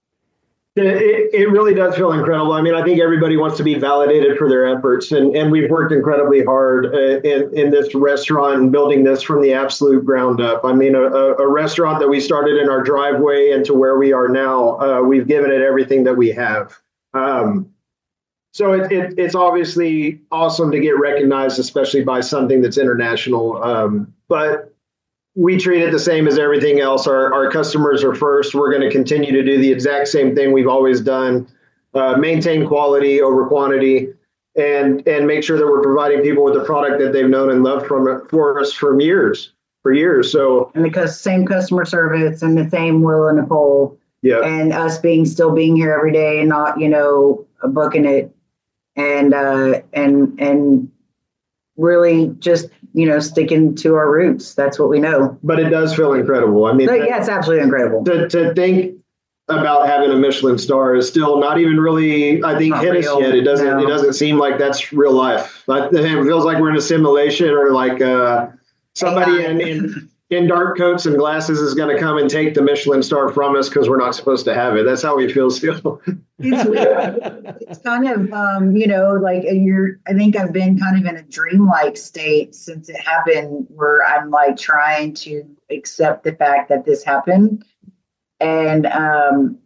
It, it really does feel incredible. I mean, I think everybody wants to be validated for their efforts, and, and we've worked incredibly hard uh, in, in this restaurant and building this from the absolute ground up. I mean, a, a restaurant that we started in our driveway and to where we are now, uh, we've given it everything that we have. Um, so it, it, it's obviously awesome to get recognized, especially by something that's international. Um, but we treat it the same as everything else. Our, our customers are first. We're going to continue to do the exact same thing we've always done, uh, maintain quality over quantity, and and make sure that we're providing people with the product that they've known and loved from for us for years, for years. So, and because same customer service and the same Will and Nicole, yeah, and us being still being here every day and not, you know, booking it, and uh, and and really just, you know, sticking to our roots. That's what we know. But it does feel incredible. I mean, but yeah, it's absolutely incredible. To, to think about having a Michelin star is still not even really, I think, hit us yet. It doesn't. No. It doesn't seem like that's real life. But it feels like we're in a simulation, or like uh, somebody in, in in dark coats and glasses is going to come and take the Michelin star from us because we're not supposed to have it. That's how we feel still. It's weird. It's kind of, um, you know, like you're, I think I've been kind of in a dreamlike state since it happened, where I'm like trying to accept the fact that this happened. And um,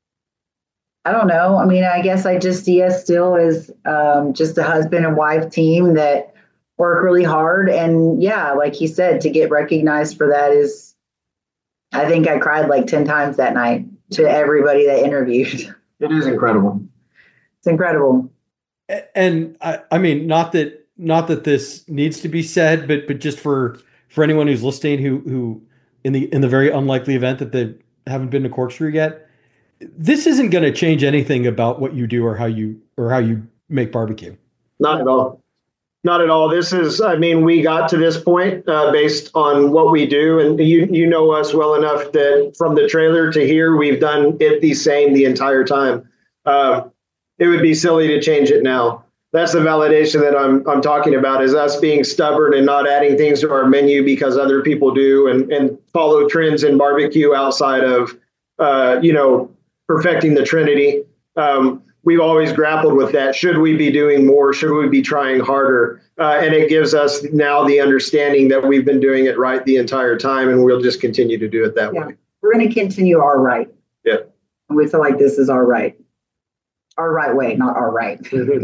I don't know. I mean, I guess I just see us still as um, just a husband and wife team that work really hard. And yeah, like he said, to get recognized for that is, I think I cried like ten times that night to everybody that interviewed. It is incredible. It's incredible. And I, I mean, not that, not that this needs to be said, but, but just for, for anyone who's listening, who, who in the, in the very unlikely event that they haven't been to Corkscrew yet, this isn't going to change anything about what you do or how you, or how you make barbecue. Not at all. Not at all. This is, I mean, we got to this point uh, based on what we do. And you you know us well enough that from the trailer to here, we've done it the same the entire time. Uh, it would be silly to change it now. That's the validation that I'm I'm talking about, is us being stubborn and not adding things to our menu because other people do, and, and follow trends in barbecue outside of, uh, you know, perfecting the Trinity. Um, we've always grappled with that. Should we be doing more? Should we be trying harder? Uh, and it gives us now the understanding that we've been doing it right the entire time, and we'll just continue to do it that Yeah. way. We're going to continue our right. Yeah. And we feel like this is our right. Our right way, not our right.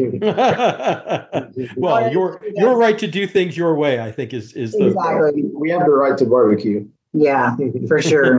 Well, your your right to do things your way, I think, is is the Exactly. We have the right to barbecue. Yeah, for sure.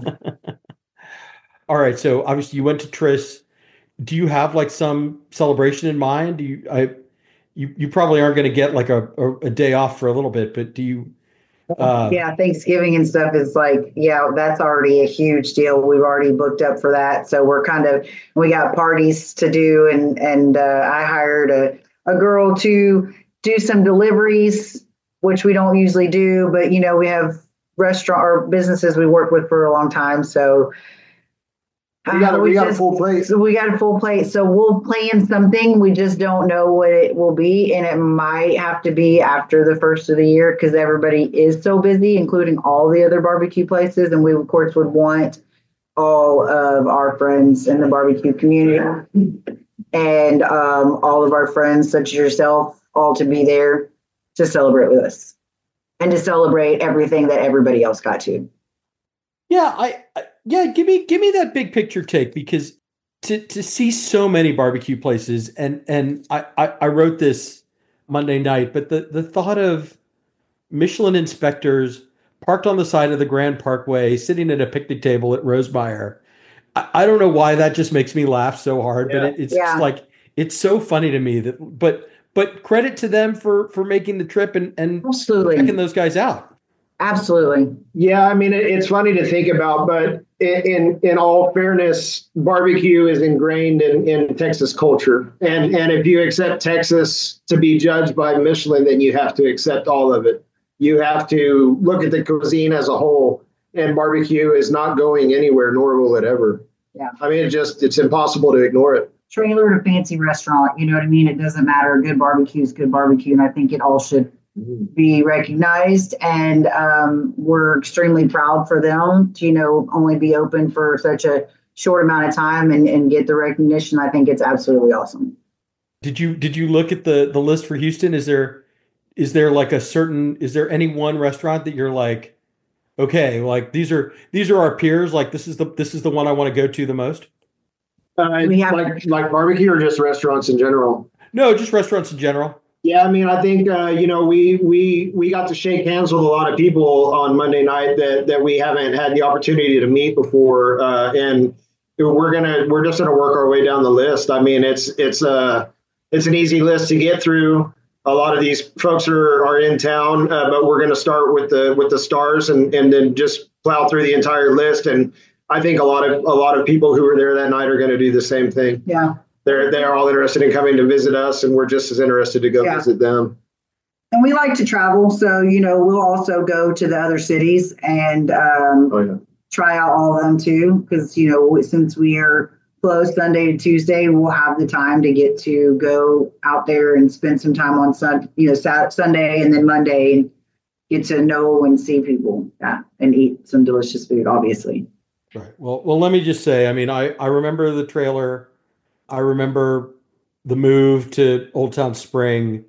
All right. So obviously you went to Tris. Do you have like some celebration in mind? Do you I you you probably aren't going to get like a, a a day off for a little bit, but do you uh Yeah, Thanksgiving and stuff is like, yeah, that's already a huge deal. We've already booked up for that. So we're kind of, we got parties to do. And, and uh, I hired a, a girl to do some deliveries, which we don't usually do. But, you know, we have restaurant or businesses we worked with for a long time. So We got, a, uh, we got just- a full plate. So we got a full plate. So we'll plan something. We just don't know what it will be. And it might have to be after the first of the year because everybody is so busy, including all the other barbecue places. And we, of course, would want all of our friends in the barbecue community and um, all of our friends, such as yourself, all to be there to celebrate with us and to celebrate everything that everybody else got to. yeah, I, I yeah, give me give me that big picture take, because to to see so many barbecue places, and and I, I, I wrote this Monday night, but the, the thought of Michelin inspectors parked on the side of the Grand Parkway, sitting at a picnic table at Rosemeyer. I, I don't know why that just makes me laugh so hard, Yeah. but it, it's Yeah. just like, it's so funny to me that, but, but credit to them for, for making the trip and, and Absolutely. checking those guys out. Absolutely. Yeah, I mean, it, it's funny to think about, but in, in in all fairness, barbecue is ingrained in, in Texas culture. And and if you accept Texas to be judged by Michelin, then you have to accept all of it. You have to look at the cuisine as a whole, and barbecue is not going anywhere, nor will it ever. Yeah. I mean, it just, it's impossible to ignore it. Trailer to fancy restaurant, you know what I mean? It doesn't matter. Good barbecue is good barbecue. And I think it all should be recognized. And um, we're extremely proud for them to, you know, only be open for such a short amount of time and, and get the recognition. I think it's absolutely awesome. Did you, did you look at the, the list for Houston? Is there, is there like a certain, is there any one restaurant that you're like, okay, like these are, these are our peers. Like this is the, this is the one I want to go to the most. Uh, We have- like like barbecue or just restaurants in general? No, just restaurants in general. Yeah, I mean, I think uh, you know we we we got to shake hands with a lot of people on Monday night that that we haven't had the opportunity to meet before, uh, and we're gonna we're just gonna work our way down the list. I mean, it's it's uh it's an easy list to get through. A lot of these folks are are in town, uh, but we're gonna start with the with the stars and and then just plow through the entire list. And I think a lot of a lot of people who were there that night are going to do the same thing. Yeah. They're they're all interested in coming to visit us, and we're just as interested to go Yeah. visit them. And we like to travel. So, you know, we'll also go to the other cities and um, Oh yeah. try out all of them too. Because, you know, since we are closed Sunday to Tuesday, we'll have the time to get to go out there and spend some time on Sun, you know, Saturday, Sunday and then Monday and get to know and see people. Yeah, and eat some delicious food, obviously. Right. Well, well, let me just say, I mean, I, I remember the trailer. I remember the move to Old Town Spring,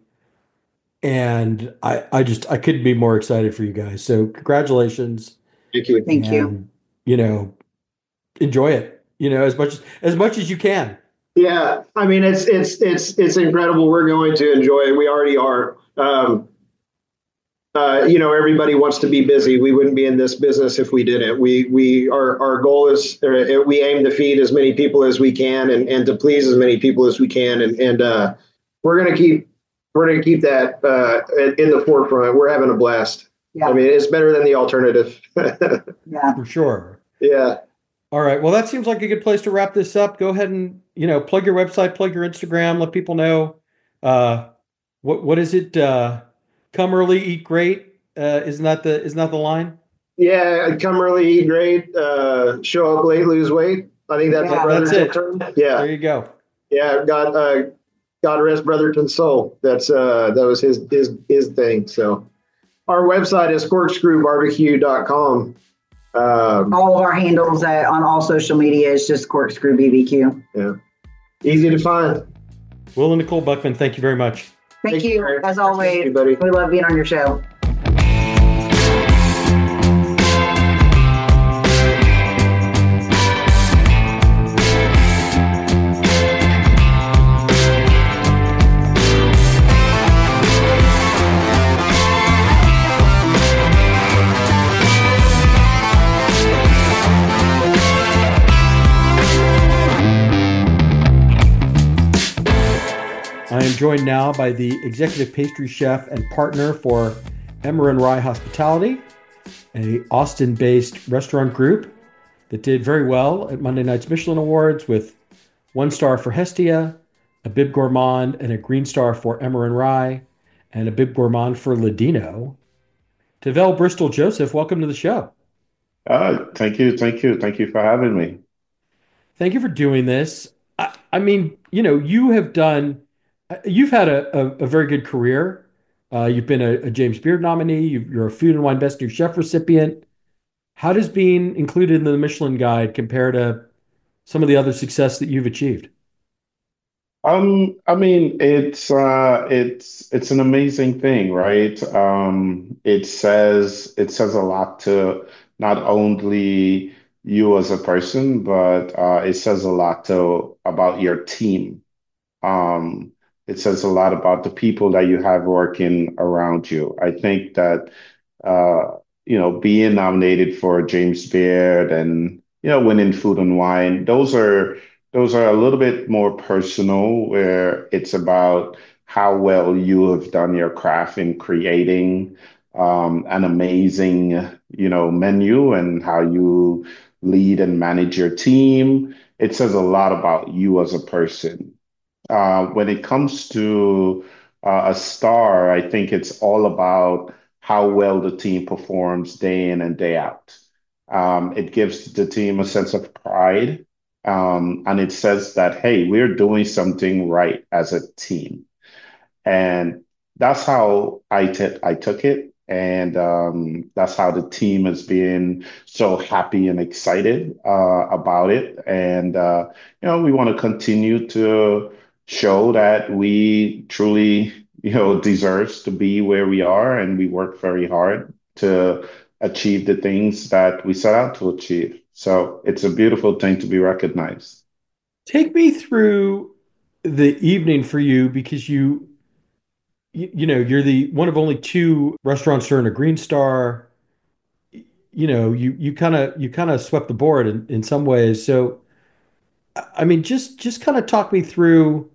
and I, I just, I couldn't be more excited for you guys. So congratulations. Thank you. Thank you. and, you know, enjoy it, you know, as much as, as much as you can. Yeah, I mean it's it's it's it's incredible. We're going to enjoy it. We already are. Um, uh, you know, everybody wants to be busy. We wouldn't be in this business if we didn't. We we our our goal is uh, we aim to feed as many people as we can and, and to please as many people as we can. And and uh, we're gonna keep we're gonna keep that uh, in the forefront. We're having a blast. Yeah. I mean, it's better than the alternative. Yeah. For sure. Yeah. All right. Well, that seems like a good place to wrap this up. Go ahead and, you know, plug your website, plug your Instagram, let people know. Uh, what, what is it? Uh, come early, eat great. Uh, isn't that the, isn't that the line? Yeah. Come early, eat great. Uh, show up late, lose weight. I think that's Yeah, a that's it. term. Yeah. There you go. Yeah. God, uh, God rest Brotherton's soul. That's, uh, that was his, his, his thing. So our website is corkscrew barbecue dot com. Um, All of our handles uh, on all social media is just Corkscrew B B Q. yeah. Easy to find. Will and Nicole Buckman, thank you very much. Thank Thank you, you. as always. Thank you, buddy. We love being on your show. I am joined now by the executive pastry chef and partner for Emmer and Rye Hospitality, a Austin-based restaurant group that did very well at Monday night's Michelin Awards with one star for Hestia, a Bib Gourmand, and a green star for Emmer and Rye, and a Bib Gourmand for Ladino. Tavel Bristol Joseph, welcome to the show. Uh, thank you, thank you, thank you for having me. Thank you for doing this. I, I mean, you know, you have done, you've had a, a, a very good career. Uh, you've been a, a James Beard nominee. You, you're a Food and Wine Best New Chef recipient. How does being included in the Michelin Guide compare to some of the other success that you've achieved? Um, I mean, it's uh, it's it's an amazing thing, right? Um, it says it says a lot to not only you as a person, but uh, it says a lot to about your team. Um, it says a lot about the people that you have working around you. I think that uh, you know, being nominated for James Beard and you know, winning Food and Wine, those are those are a little bit more personal, where it's about how well you have done your craft in creating um, an amazing, you know, menu and how you lead and manage your team. It says a lot about you as a person. Uh, when it comes to uh, a star, I think it's all about how well the team performs day in and day out. Um, it gives the team a sense of pride, um, and it says that, hey, we're doing something right as a team. And that's how I t- I took it. And um, that's how the team has been so happy and excited uh, about it. And, uh, you know, we want to continue to show that we truly, you know, deserves to be where we are. And we work very hard to achieve the things that we set out to achieve. So it's a beautiful thing to be recognized. Take me through the evening for you because you you, you know, you're the one of only two restaurants to earn a Green Star. You know, you you kind of you kind of swept the board in, in some ways. So, I I mean, just just kind of talk me through,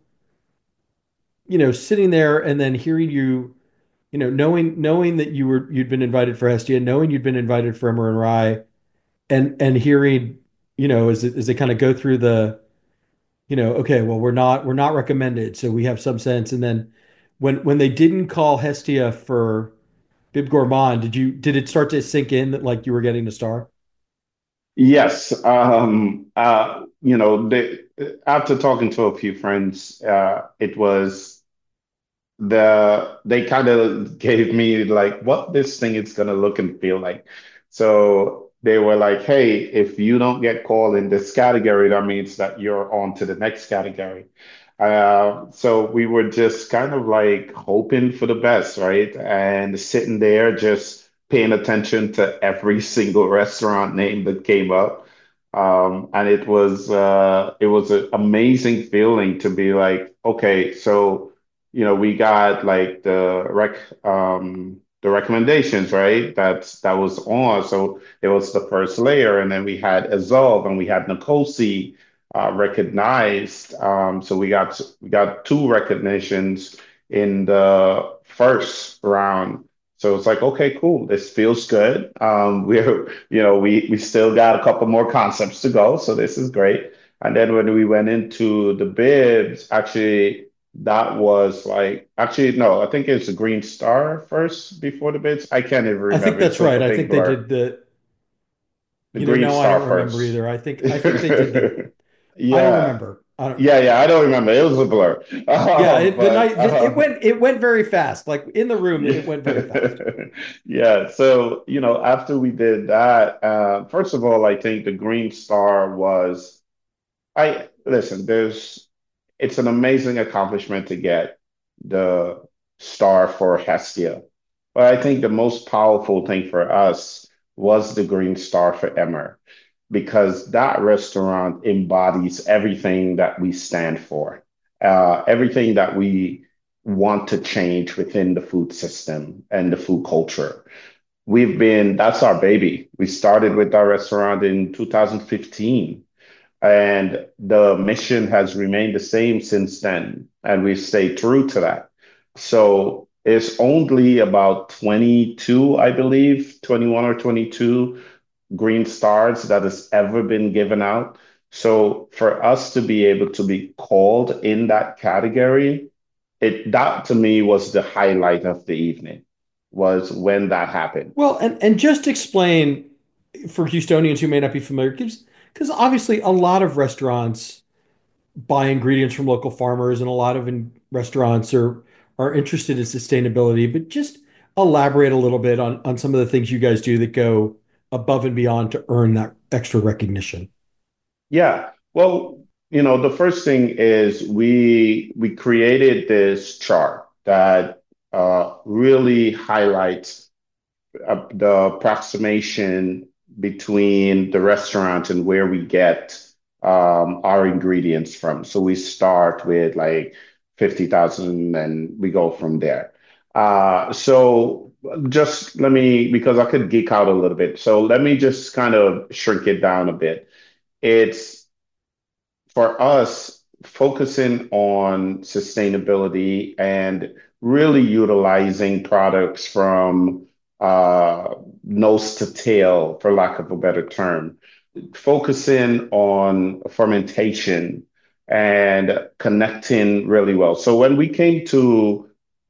you know, sitting there and then hearing you, you know, knowing knowing that you were you'd been invited for Hestia, knowing you'd been invited for Emmer and Rye, and and hearing, you know, as it, as they kind of go through the, you know, okay, well, we're not we're not recommended, so we have some sense. And then when when they didn't call Hestia for Bib Gourmand, did you did it start to sink in that like you were getting a star? Yes, um, uh, you know, they, after talking to a few friends, uh, it was the they kind of gave me like what this thing is gonna look and feel like. So they were like, "Hey, if you don't get called in this category, that means that you're on to the next category." Uh, so we were just kind of like hoping for the best, right? And sitting there just paying attention to every single restaurant name that came up. Um, and it was uh, it was an amazing feeling to be like, okay, so you know, we got like the rec um the recommendations, right? That's that was on. So it was the first layer, and then we had Azov and we had Nkosi uh, recognized. Um, so we got we got two recognitions in the first round. So it's like, okay, cool. This feels good. Um, we're, you know, we we still got a couple more concepts to go, so this is great. And then when we went into the bibs, actually, that was like, actually, no, I think it's a green star first before the bibs. I can't even I think remember. It's that's like right. a I big think they blur. did the, The you know, green no, I star don't remember first. either. I think I think they did the, I don't Yeah. remember. I don't, Yeah, yeah, I don't remember. It was a blur. yeah, Um, it, the but night it um, went it went very fast. Like in the room, Yeah. it went very fast. Yeah. So, you know, after we did that, uh, first of all, I think the Green Star was, I listen, there's it's an amazing accomplishment to get the star for Hestia. But I think the most powerful thing for us was the Green Star for Emmer, because that restaurant embodies everything that we stand for, uh, everything that we want to change within the food system and the food culture. We've been, that's our baby. We started with our restaurant in two thousand fifteen, and the mission has remained the same since then. And we've stayed true to that. So it's only about twenty-two, I believe, twenty-one or twenty-two green stars that has ever been given out. So for us to be able to be called in that category, it that to me was the highlight of the evening, was when that happened. Well, and, and just explain for Houstonians who may not be familiar, because obviously a lot of restaurants buy ingredients from local farmers and a lot of in restaurants are are interested in sustainability, but just elaborate a little bit on on some of the things you guys do that go above and beyond to earn that extra recognition. Yeah. Well, you know, the first thing is we we created this chart that uh, really highlights uh, the approximation between the restaurant and where we get um, our ingredients from. So we start with like fifty thousand and we go from there. Uh, so just let me, because I could geek out a little bit. So let me just kind of shrink it down a bit. It's for us focusing on sustainability and really utilizing products from uh, nose to tail, for lack of a better term, focusing on fermentation and connecting really well. So when we came to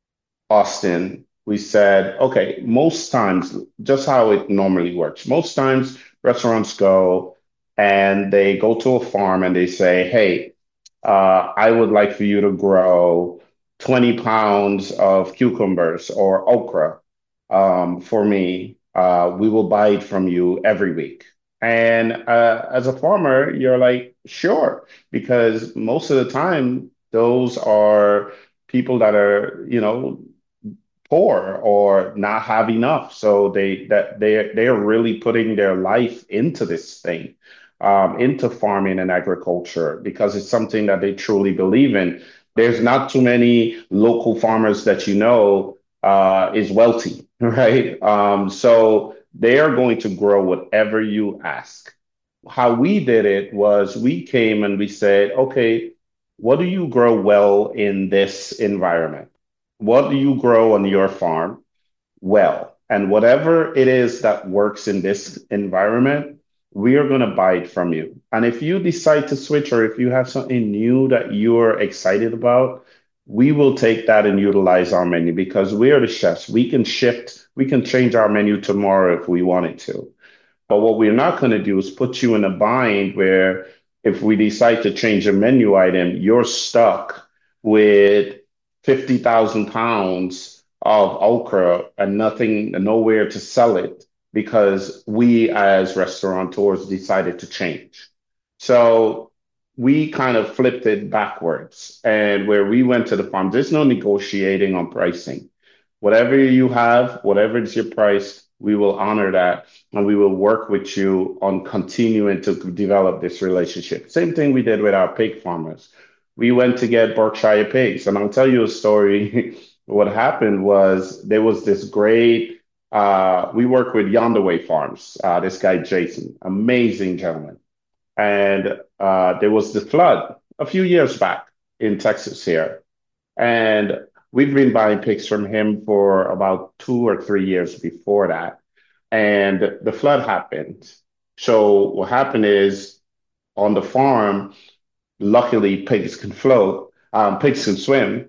Austin, we said, okay, most times, just how it normally works, most times restaurants go and they go to a farm and they say, hey, uh, I would like for you to grow twenty pounds of cucumbers or okra um, for me. Uh, we will buy it from you every week. And uh, as a farmer, you're like, sure, because most of the time, those are people that are, you know, poor or not have enough. So they that they they are really putting their life into this thing, um, into farming and agriculture because it's something that they truly believe in. There's not too many local farmers that you know uh, is wealthy, right? Um, so they are going to grow whatever you ask. How we did it was we came and we said, okay, what do you grow well in this environment? What do you grow on your farm well? And whatever it is that works in this environment, we are going to buy it from you. And if you decide to switch or if you have something new that you're excited about, we will take that and utilize our menu because we are the chefs. We can shift, we can change our menu tomorrow if we wanted to. But what we're not going to do is put you in a bind where if we decide to change a menu item, you're stuck with fifty thousand pounds of okra and nothing, nowhere to sell it because we as restaurateurs decided to change. So we kind of flipped it backwards. And where we went to the farm, there's no negotiating on pricing. Whatever you have, whatever is your price, we will honor that and we will work with you on continuing to develop this relationship. Same thing we did with our pig farmers. We went to get Berkshire pigs, and I'll tell you a story. What happened was there was this great, uh, we work with Yonder Way Farms, uh, this guy, Jason, amazing gentleman. And uh, there was the flood a few years back in Texas here. And we've been buying pigs from him for about two or three years before that. And the flood happened. So what happened is on the farm, luckily pigs can float, um, pigs can swim.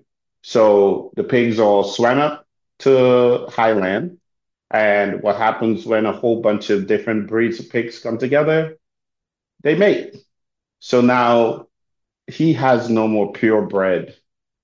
So the pigs all swam up to highland. And what happens when a whole bunch of different breeds of pigs come together? They mate. So now he has no more purebred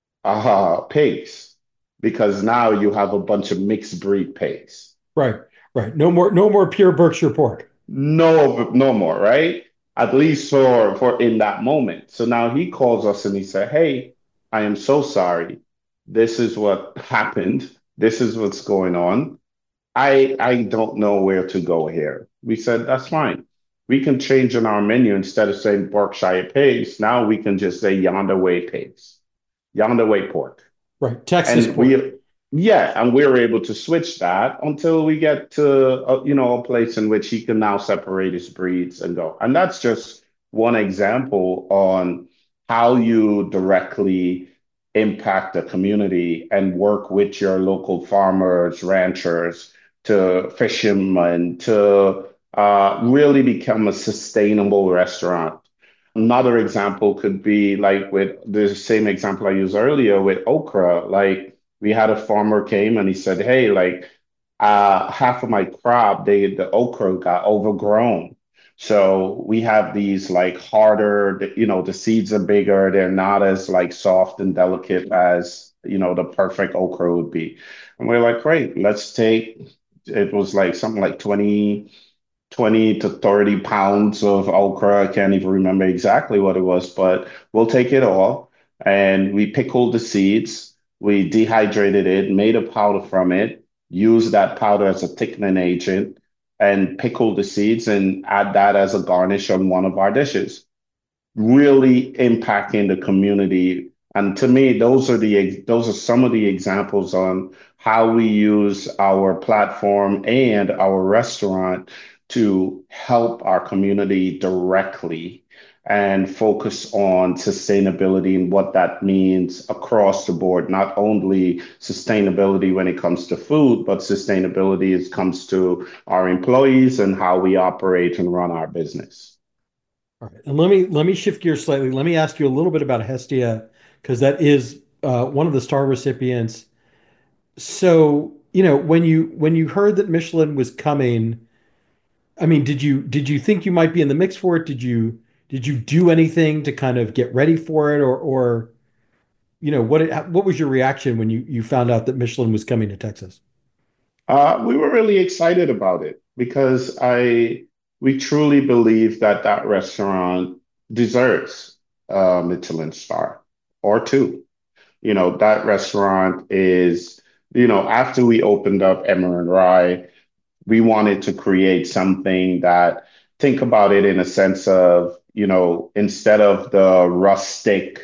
uh, pigs because now you have a bunch of mixed breed pigs. Right, right. No more, no more pure Berkshire pork. No, no more, right? at least for for in that moment. So now he calls us and he said, "Hey, I am so sorry. This is what happened. This is what's going on. I I don't know where to go here." We said, "That's fine. We can change on our menu instead of saying Berkshire Pace. Now we can just say Yonder Way Pace, Yonder Way Pork." Right. Texas And pork. we, yeah, and we were able to switch that until we get to, uh, you know, a place in which he can now separate his breeds and go. And that's just one example on how you directly impact the community and work with your local farmers, ranchers, to fishermen, to uh, really become a sustainable restaurant. Another example could be like with the same example I used earlier with okra. Like we had a farmer came and he said, "Hey, like uh, half of my crop, they the okra got overgrown. So we have these like harder, the- you know, the seeds are bigger. They're not as like soft and delicate as, you know, the perfect okra would be." And we're like, "Great, let's take." It was like something like twenty twenty to thirty pounds of okra. I can't even remember exactly what it was, but we'll take it all. And we pickled the seeds, we dehydrated it, made a powder from it, used that powder as a thickening agent, and pickled the seeds and add that as a garnish on one of our dishes, really impacting the community. And to me, those are the those are some of the examples on how we use our platform and our restaurant to help our community directly and focus on sustainability and what that means across the board, not only sustainability when it comes to food, but sustainability as comes to our employees and how we operate and run our business. All right. And let me let me shift gears slightly. Let me ask you a little bit about Hestia, because that is uh, one of the star recipients. So, you know, when you when you heard that Michelin was coming, I mean, did you did you think you might be in the mix for it? Did you did you do anything to kind of get ready for it, or or you know, what it, what was your reaction when you you found out that Michelin was coming to Texas? Uh, we were really excited about it because I we truly believe that that restaurant deserves a Michelin star or two. You know, that restaurant is, you know, after we opened up Emmer and Rye, we wanted to create something that, think about it in a sense of, you know, instead of the rustic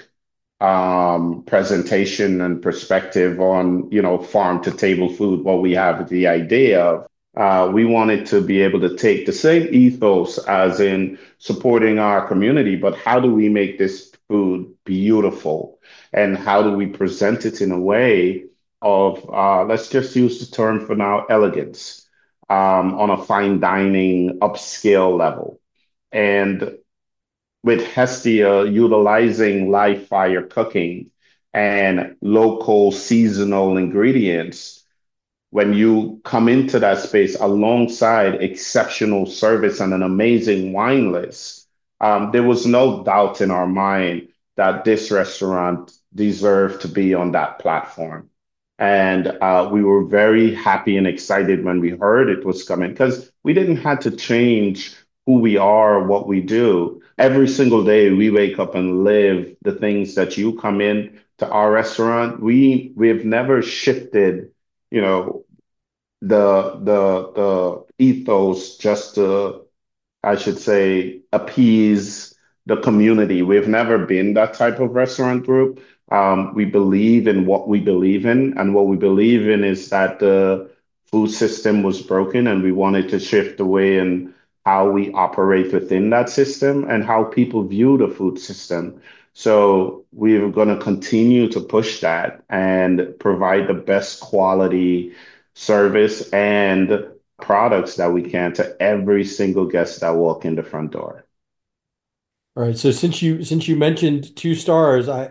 um, presentation and perspective on, you know, farm to table food, what we have the idea of. Uh, we wanted to be able to take the same ethos as in supporting our community, but how do we make this food beautiful? And how do we present it in a way of, uh, let's just use the term for now, elegance, um, on a fine dining upscale level? And with Hestia utilizing live fire cooking and local seasonal ingredients, when you come into that space alongside exceptional service and an amazing wine list, um, there was no doubt in our mind that this restaurant deserved to be on that platform. And uh, we were very happy and excited when we heard it was coming because we didn't have to change who we are, what we do. Every single day we wake up and live the things that you come in to our restaurant. We we've never shifted, you know, the the the ethos just to, I should say, appease the community. We've never been that type of restaurant group. Um, we believe in what we believe in, and what we believe in is that the food system was broken, and we wanted to shift the way in how we operate within that system and how people view the food system. So we're going to continue to push that and provide the best quality service and products that we can to every single guest that walk in the front door. All right. So since you since you mentioned two stars, I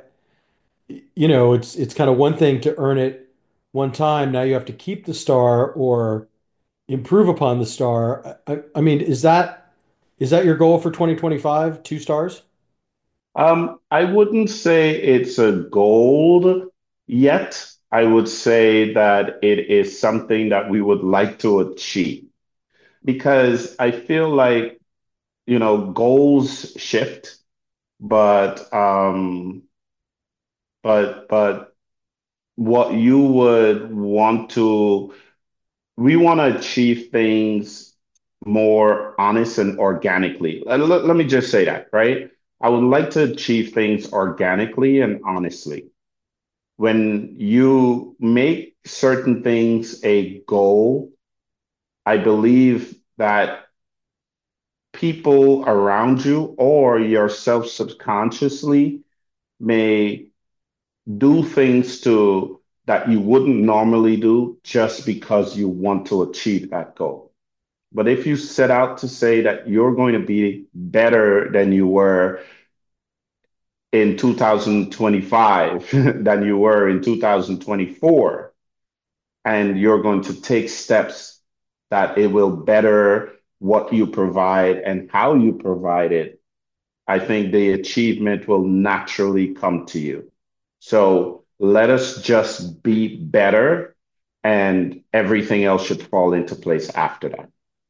you know, it's it's kind of one thing to earn it one time. Now you have to keep the star or improve upon the star. I, I mean, is that is that your goal for twenty twenty-five? Two stars? Um, I wouldn't say it's a goal yet. I would say that it is something that we would like to achieve because I feel like you know, goals shift, but um, but but what you would want to, we want to achieve things more honest and organically. Let, let let me just say that, right? I would like to achieve things organically and honestly. When you make certain things a goal, I believe that people around you or yourself subconsciously may do things to that you wouldn't normally do just because you want to achieve that goal. But if you set out to say that you're going to be better than you were in two thousand twenty-five than you were in two thousand twenty-four, and you're going to take steps that it will better what you provide and how you provide it, I think the achievement will naturally come to you. So let us just be better, and everything else should fall into place after that.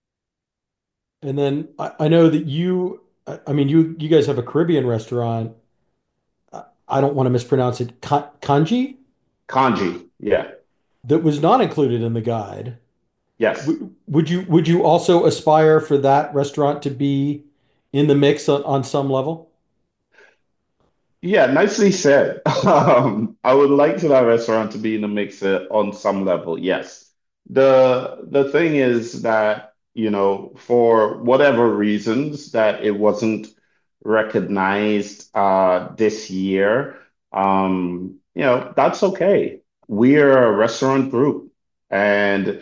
And then I, I know that you, I I mean, you you guys have a Caribbean restaurant. I I don't want to mispronounce it, Ka- Kanji, Kanji, yeah, that was not included in the guide. yes. W- Would you would you also aspire for that restaurant to be in the mix on, on some level? Yeah, nicely said. Um, I would like to that restaurant to be in the mix uh, on some level, yes. The the thing is that, you know, for whatever reasons that it wasn't recognized uh this year, um, you know, that's okay. We're a restaurant group, and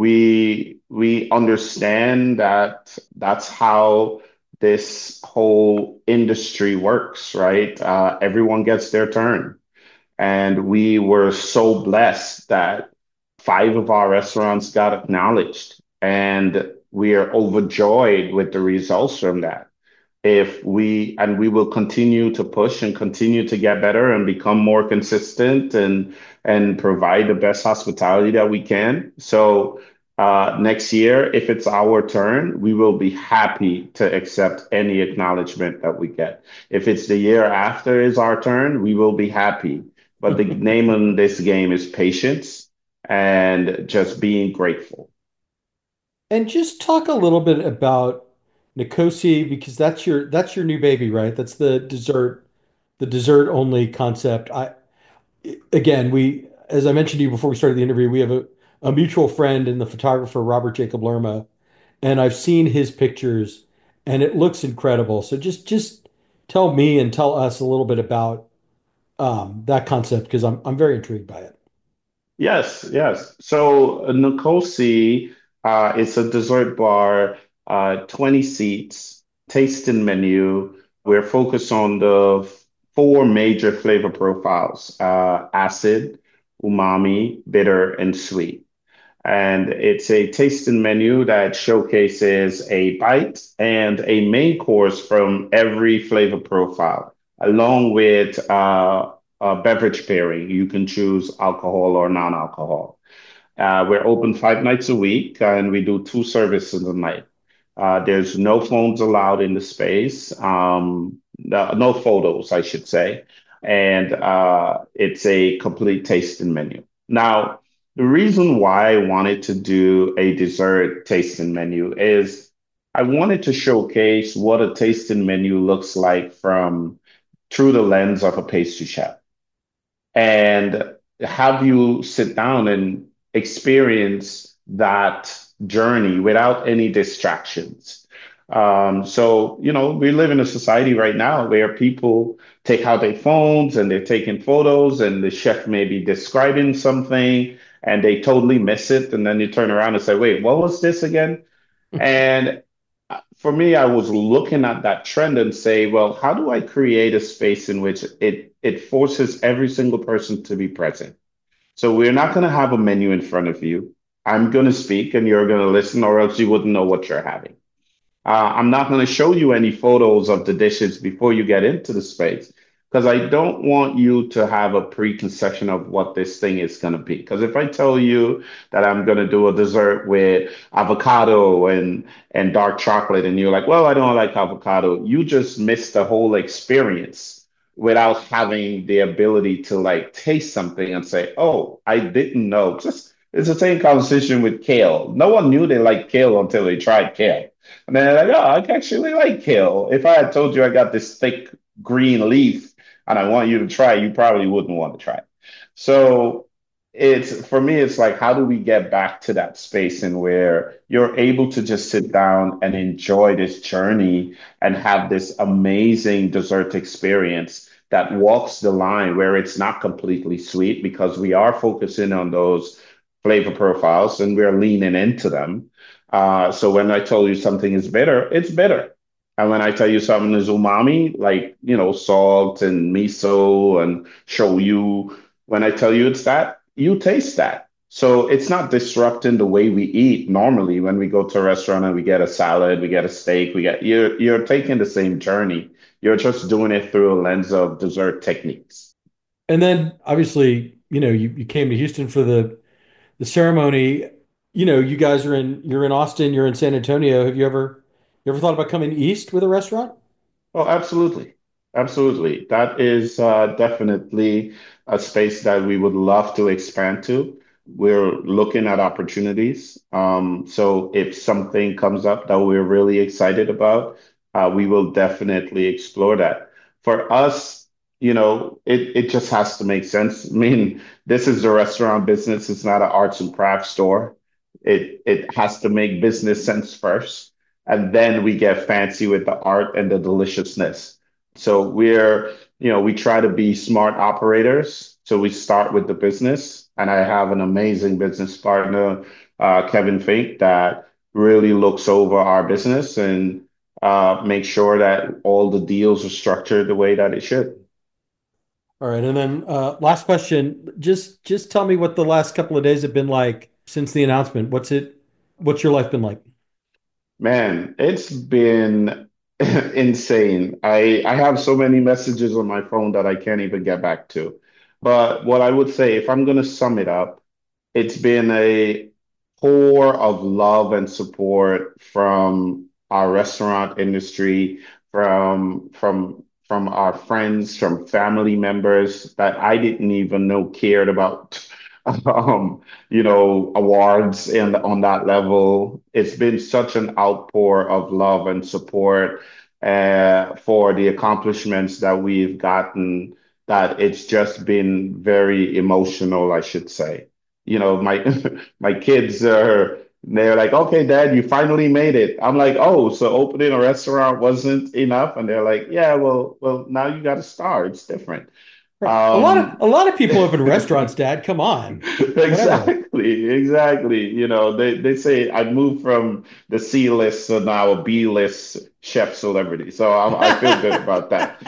we we understand that that's how this whole industry works, right? Uh, everyone gets their turn. And we were so blessed that five of our restaurants got acknowledged. And we are overjoyed with the results from that. If we, and we will continue to push and continue to get better and become more consistent and and provide the best hospitality that we can. So uh, next year, if it's our turn, we will be happy to accept any acknowledgement that we get. If it's the year after is our turn, we will be happy. But the name of this game is patience and just being grateful. And just talk a little bit about Nikosi because that's your that's your new baby, right? That's the dessert, the dessert only concept. I again, we as I mentioned to you before we started the interview, we have a, a mutual friend in the photographer Robert Jacob Lerma, and I've seen his pictures and it looks incredible. So just just tell me and tell us a little bit about um, that concept because I'm I'm very intrigued by it. Yes, yes. So uh, Nkosi, uh, it's a dessert bar, uh, twenty seats, tasting menu. We're focused on the f- four major flavor profiles, uh, acid, umami, bitter, and sweet. And it's a tasting menu that showcases a bite and a main course from every flavor profile, along with uh, a beverage pairing. You can choose alcohol or non-alcohol. Uh, we're open five nights a week, and we do two services a night. Uh, there's no phones allowed in the space, um, no, no photos, I should say, and uh, it's a complete tasting menu. Now, the reason why I wanted to do a dessert tasting menu is I wanted to showcase what a tasting menu looks like from through the lens of a pastry chef and have you sit down and experience that journey without any distractions. Um, so, you know, we live in a society right now where people take out their phones and they're taking photos, and the chef may be describing something and they totally miss it. And then you turn around and say, wait, what was this again? And uh, for me, I was looking at that trend and say, well, how do I create a space in which it it forces every single person to be present? So we're not going to have a menu in front of you. I'm going to speak and you're going to listen, or else you wouldn't know what you're having. Uh, I'm not going to show you any photos of the dishes before you get into the space, because I don't want you to have a preconception of what this thing is going to be. Because if I tell you that I'm going to do a dessert with avocado and and dark chocolate, and you're like, well, I don't like avocado, you just missed the whole experience without having the ability to like taste something and say, oh, I didn't know. Just it's the same conversation with kale. No one knew they liked kale until they tried kale. And then they're like, oh, I actually like kale. If I had told you I got this thick green leaf and I want you to try, you probably wouldn't want to try it. So it's for me, it's like, how do we get back to that space in where you're able to just sit down and enjoy this journey and have this amazing dessert experience that walks the line where it's not completely sweet because we are focusing on those flavor profiles and we're leaning into them. Uh, so when I tell you something is bitter, it's bitter. And when I tell you something is umami, like, you know, salt and miso and shoyu, when I tell you it's that, you taste that. So it's not disrupting the way we eat normally when we go to a restaurant and we get a salad, we get a steak, we get you're you're taking the same journey. You're just doing it through a lens of dessert techniques. And then obviously, you know, you, you came to Houston for the the ceremony. You know, you guys are in you're in Austin, you're in San Antonio. Have you ever you ever thought about coming east with a restaurant? Oh, absolutely. Absolutely. That is uh, definitely a space that we would love to expand to. We're looking at opportunities. Um, so if something comes up that we're really excited about, uh, we will definitely explore that. For us, you know, it, it just has to make sense. I mean, this is a restaurant business. It's not an arts and crafts store. It it has to make business sense first, and then we get fancy with the art and the deliciousness. So we're, you know, we try to be smart operators. So we start with the business, and I have an amazing business partner, uh, Kevin Fink, that really looks over our business and uh, makes sure that all the deals are structured the way that it should. All right, and then uh, last question. Just just tell me what the last couple of days have been like since the announcement. What's it? What's your life been like? Man, it's been insane. I I have so many messages on my phone that I can't even get back to. But what I would say, if I'm going to sum it up, it's been a pour of love and support from our restaurant industry, from from from our friends, from family members that I didn't even know cared about um, you know, awards and on that level. It's been such an outpour of love and support uh, for the accomplishments that we've gotten that it's just been very emotional, I should say. You know, my my kids are they're like, okay, Dad, you finally made it. I'm like, oh, so opening a restaurant wasn't enough? And they're like, yeah, well, well, now you got a star. It's different. Right. A lot of Um, a lot of people open restaurants, Dad. Come on, whatever. exactly, exactly. You know, they, they say I moved from the C list to now a B list chef celebrity. So I, I feel good about that.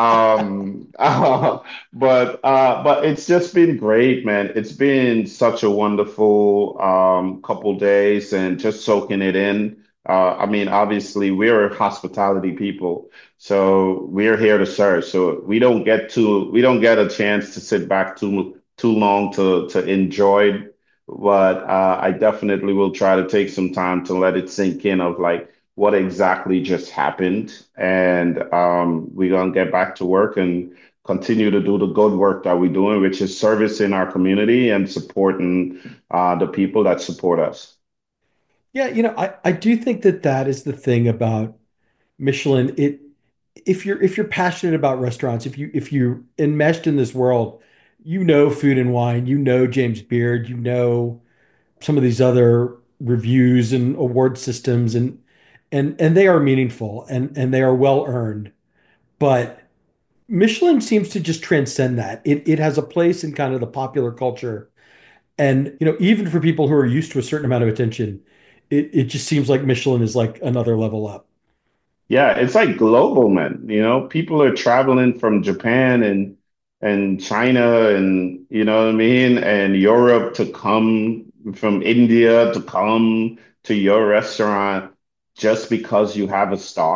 Um, uh, but uh, but it's just been great, man. It's been such a wonderful um, couple days and just soaking it in. Uh, I mean, obviously, we're hospitality people. So we're here to serve. So we don't get to we don't get a chance to sit back too too long to to enjoy. But uh, I definitely will try to take some time to let it sink in of like what exactly just happened, and um, we're gonna get back to work and continue to do the good work that we're doing, which is servicing our community and supporting uh, the people that support us. Yeah, you know, I I do think that that is the thing about Michelin. It if you're if you're passionate about restaurants, if you if you're enmeshed in this world, you know food and wine, you know James Beard, you know some of these other reviews and award systems, and and and they are meaningful and and they are well earned. But Michelin seems to just transcend that. It it has a place in kind of the popular culture. And you know, even for people who are used to a certain amount of attention, it, it just seems like Michelin is like another level up. Yeah, it's like global, man. You know, people are traveling from Japan and and China and you know what I mean, and Europe to come from India to come to your restaurant just because you have a star.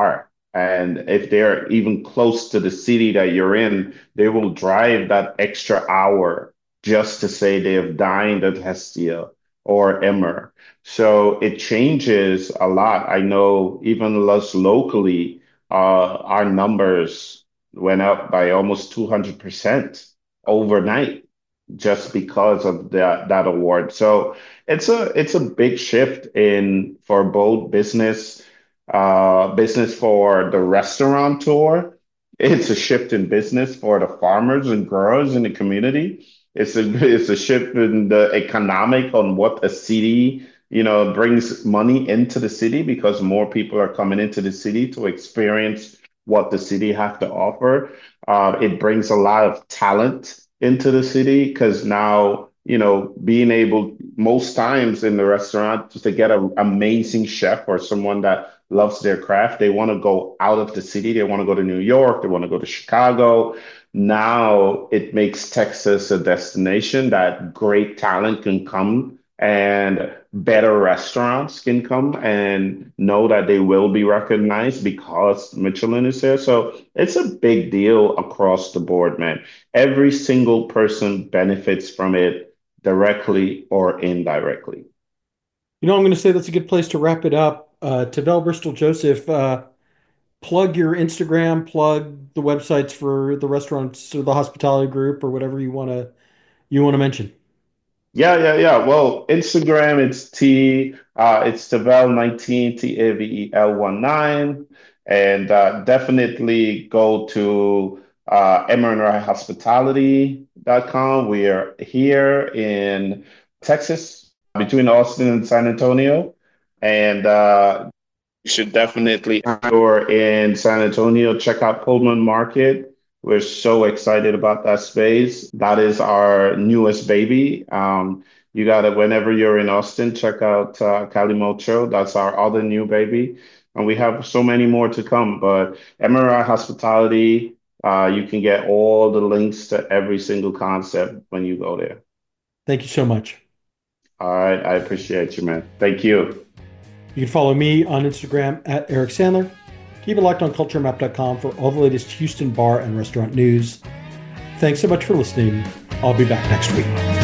And if they're even close to the city that you're in, they will drive that extra hour just to say they have dined at Hestia or Emmer. So it changes a lot. I know even us locally, uh, our numbers went up by almost two hundred percent overnight just because of that that award. So it's a it's a big shift in for both business uh business for the restaurateur. It's a shift in business for the farmers and growers in the community. It's a it's a shift in the economic on what a city, you know, brings money into the city because more people are coming into the city to experience what the city have to offer. Uh, it brings a lot of talent into the city because now, you know, being able most times in the restaurant just to get an amazing chef or someone that loves their craft, they want to go out of the city. They want to go to New York. They want to go to Chicago. Now it makes Texas a destination that great talent can come and better restaurants can come and know that they will be recognized because Michelin is there. So it's a big deal across the board, man. Every single person benefits from it directly or indirectly. You know, I'm going to say that's a good place to wrap it up. Uh, Tavel Bristol Joseph, uh, plug your Instagram, plug the websites for the restaurants or the hospitality group or whatever you want to you want to mention. Yeah, yeah, yeah. Well, Instagram, it's T, uh, it's Tavel nineteen, T A V E L one nine. And uh, definitely go to uh, emery hospitality dot com. We are here in Texas, between Austin and San Antonio. And uh, you should definitely, if you're in San Antonio, check out Pullman Market. We're so excited about that space. That is our newest baby. Um, you got to, whenever you're in Austin, check out uh, Calimocho. That's our other new baby. And we have so many more to come. But Emery Hospitality, uh, you can get all the links to every single concept when you go there. Thank you so much. All right. I appreciate you, man. Thank you. You can follow me on Instagram at Eric Sandler. Keep it locked on culture map dot com for all the latest Houston bar and restaurant news. Thanks so much for listening. I'll be back next week.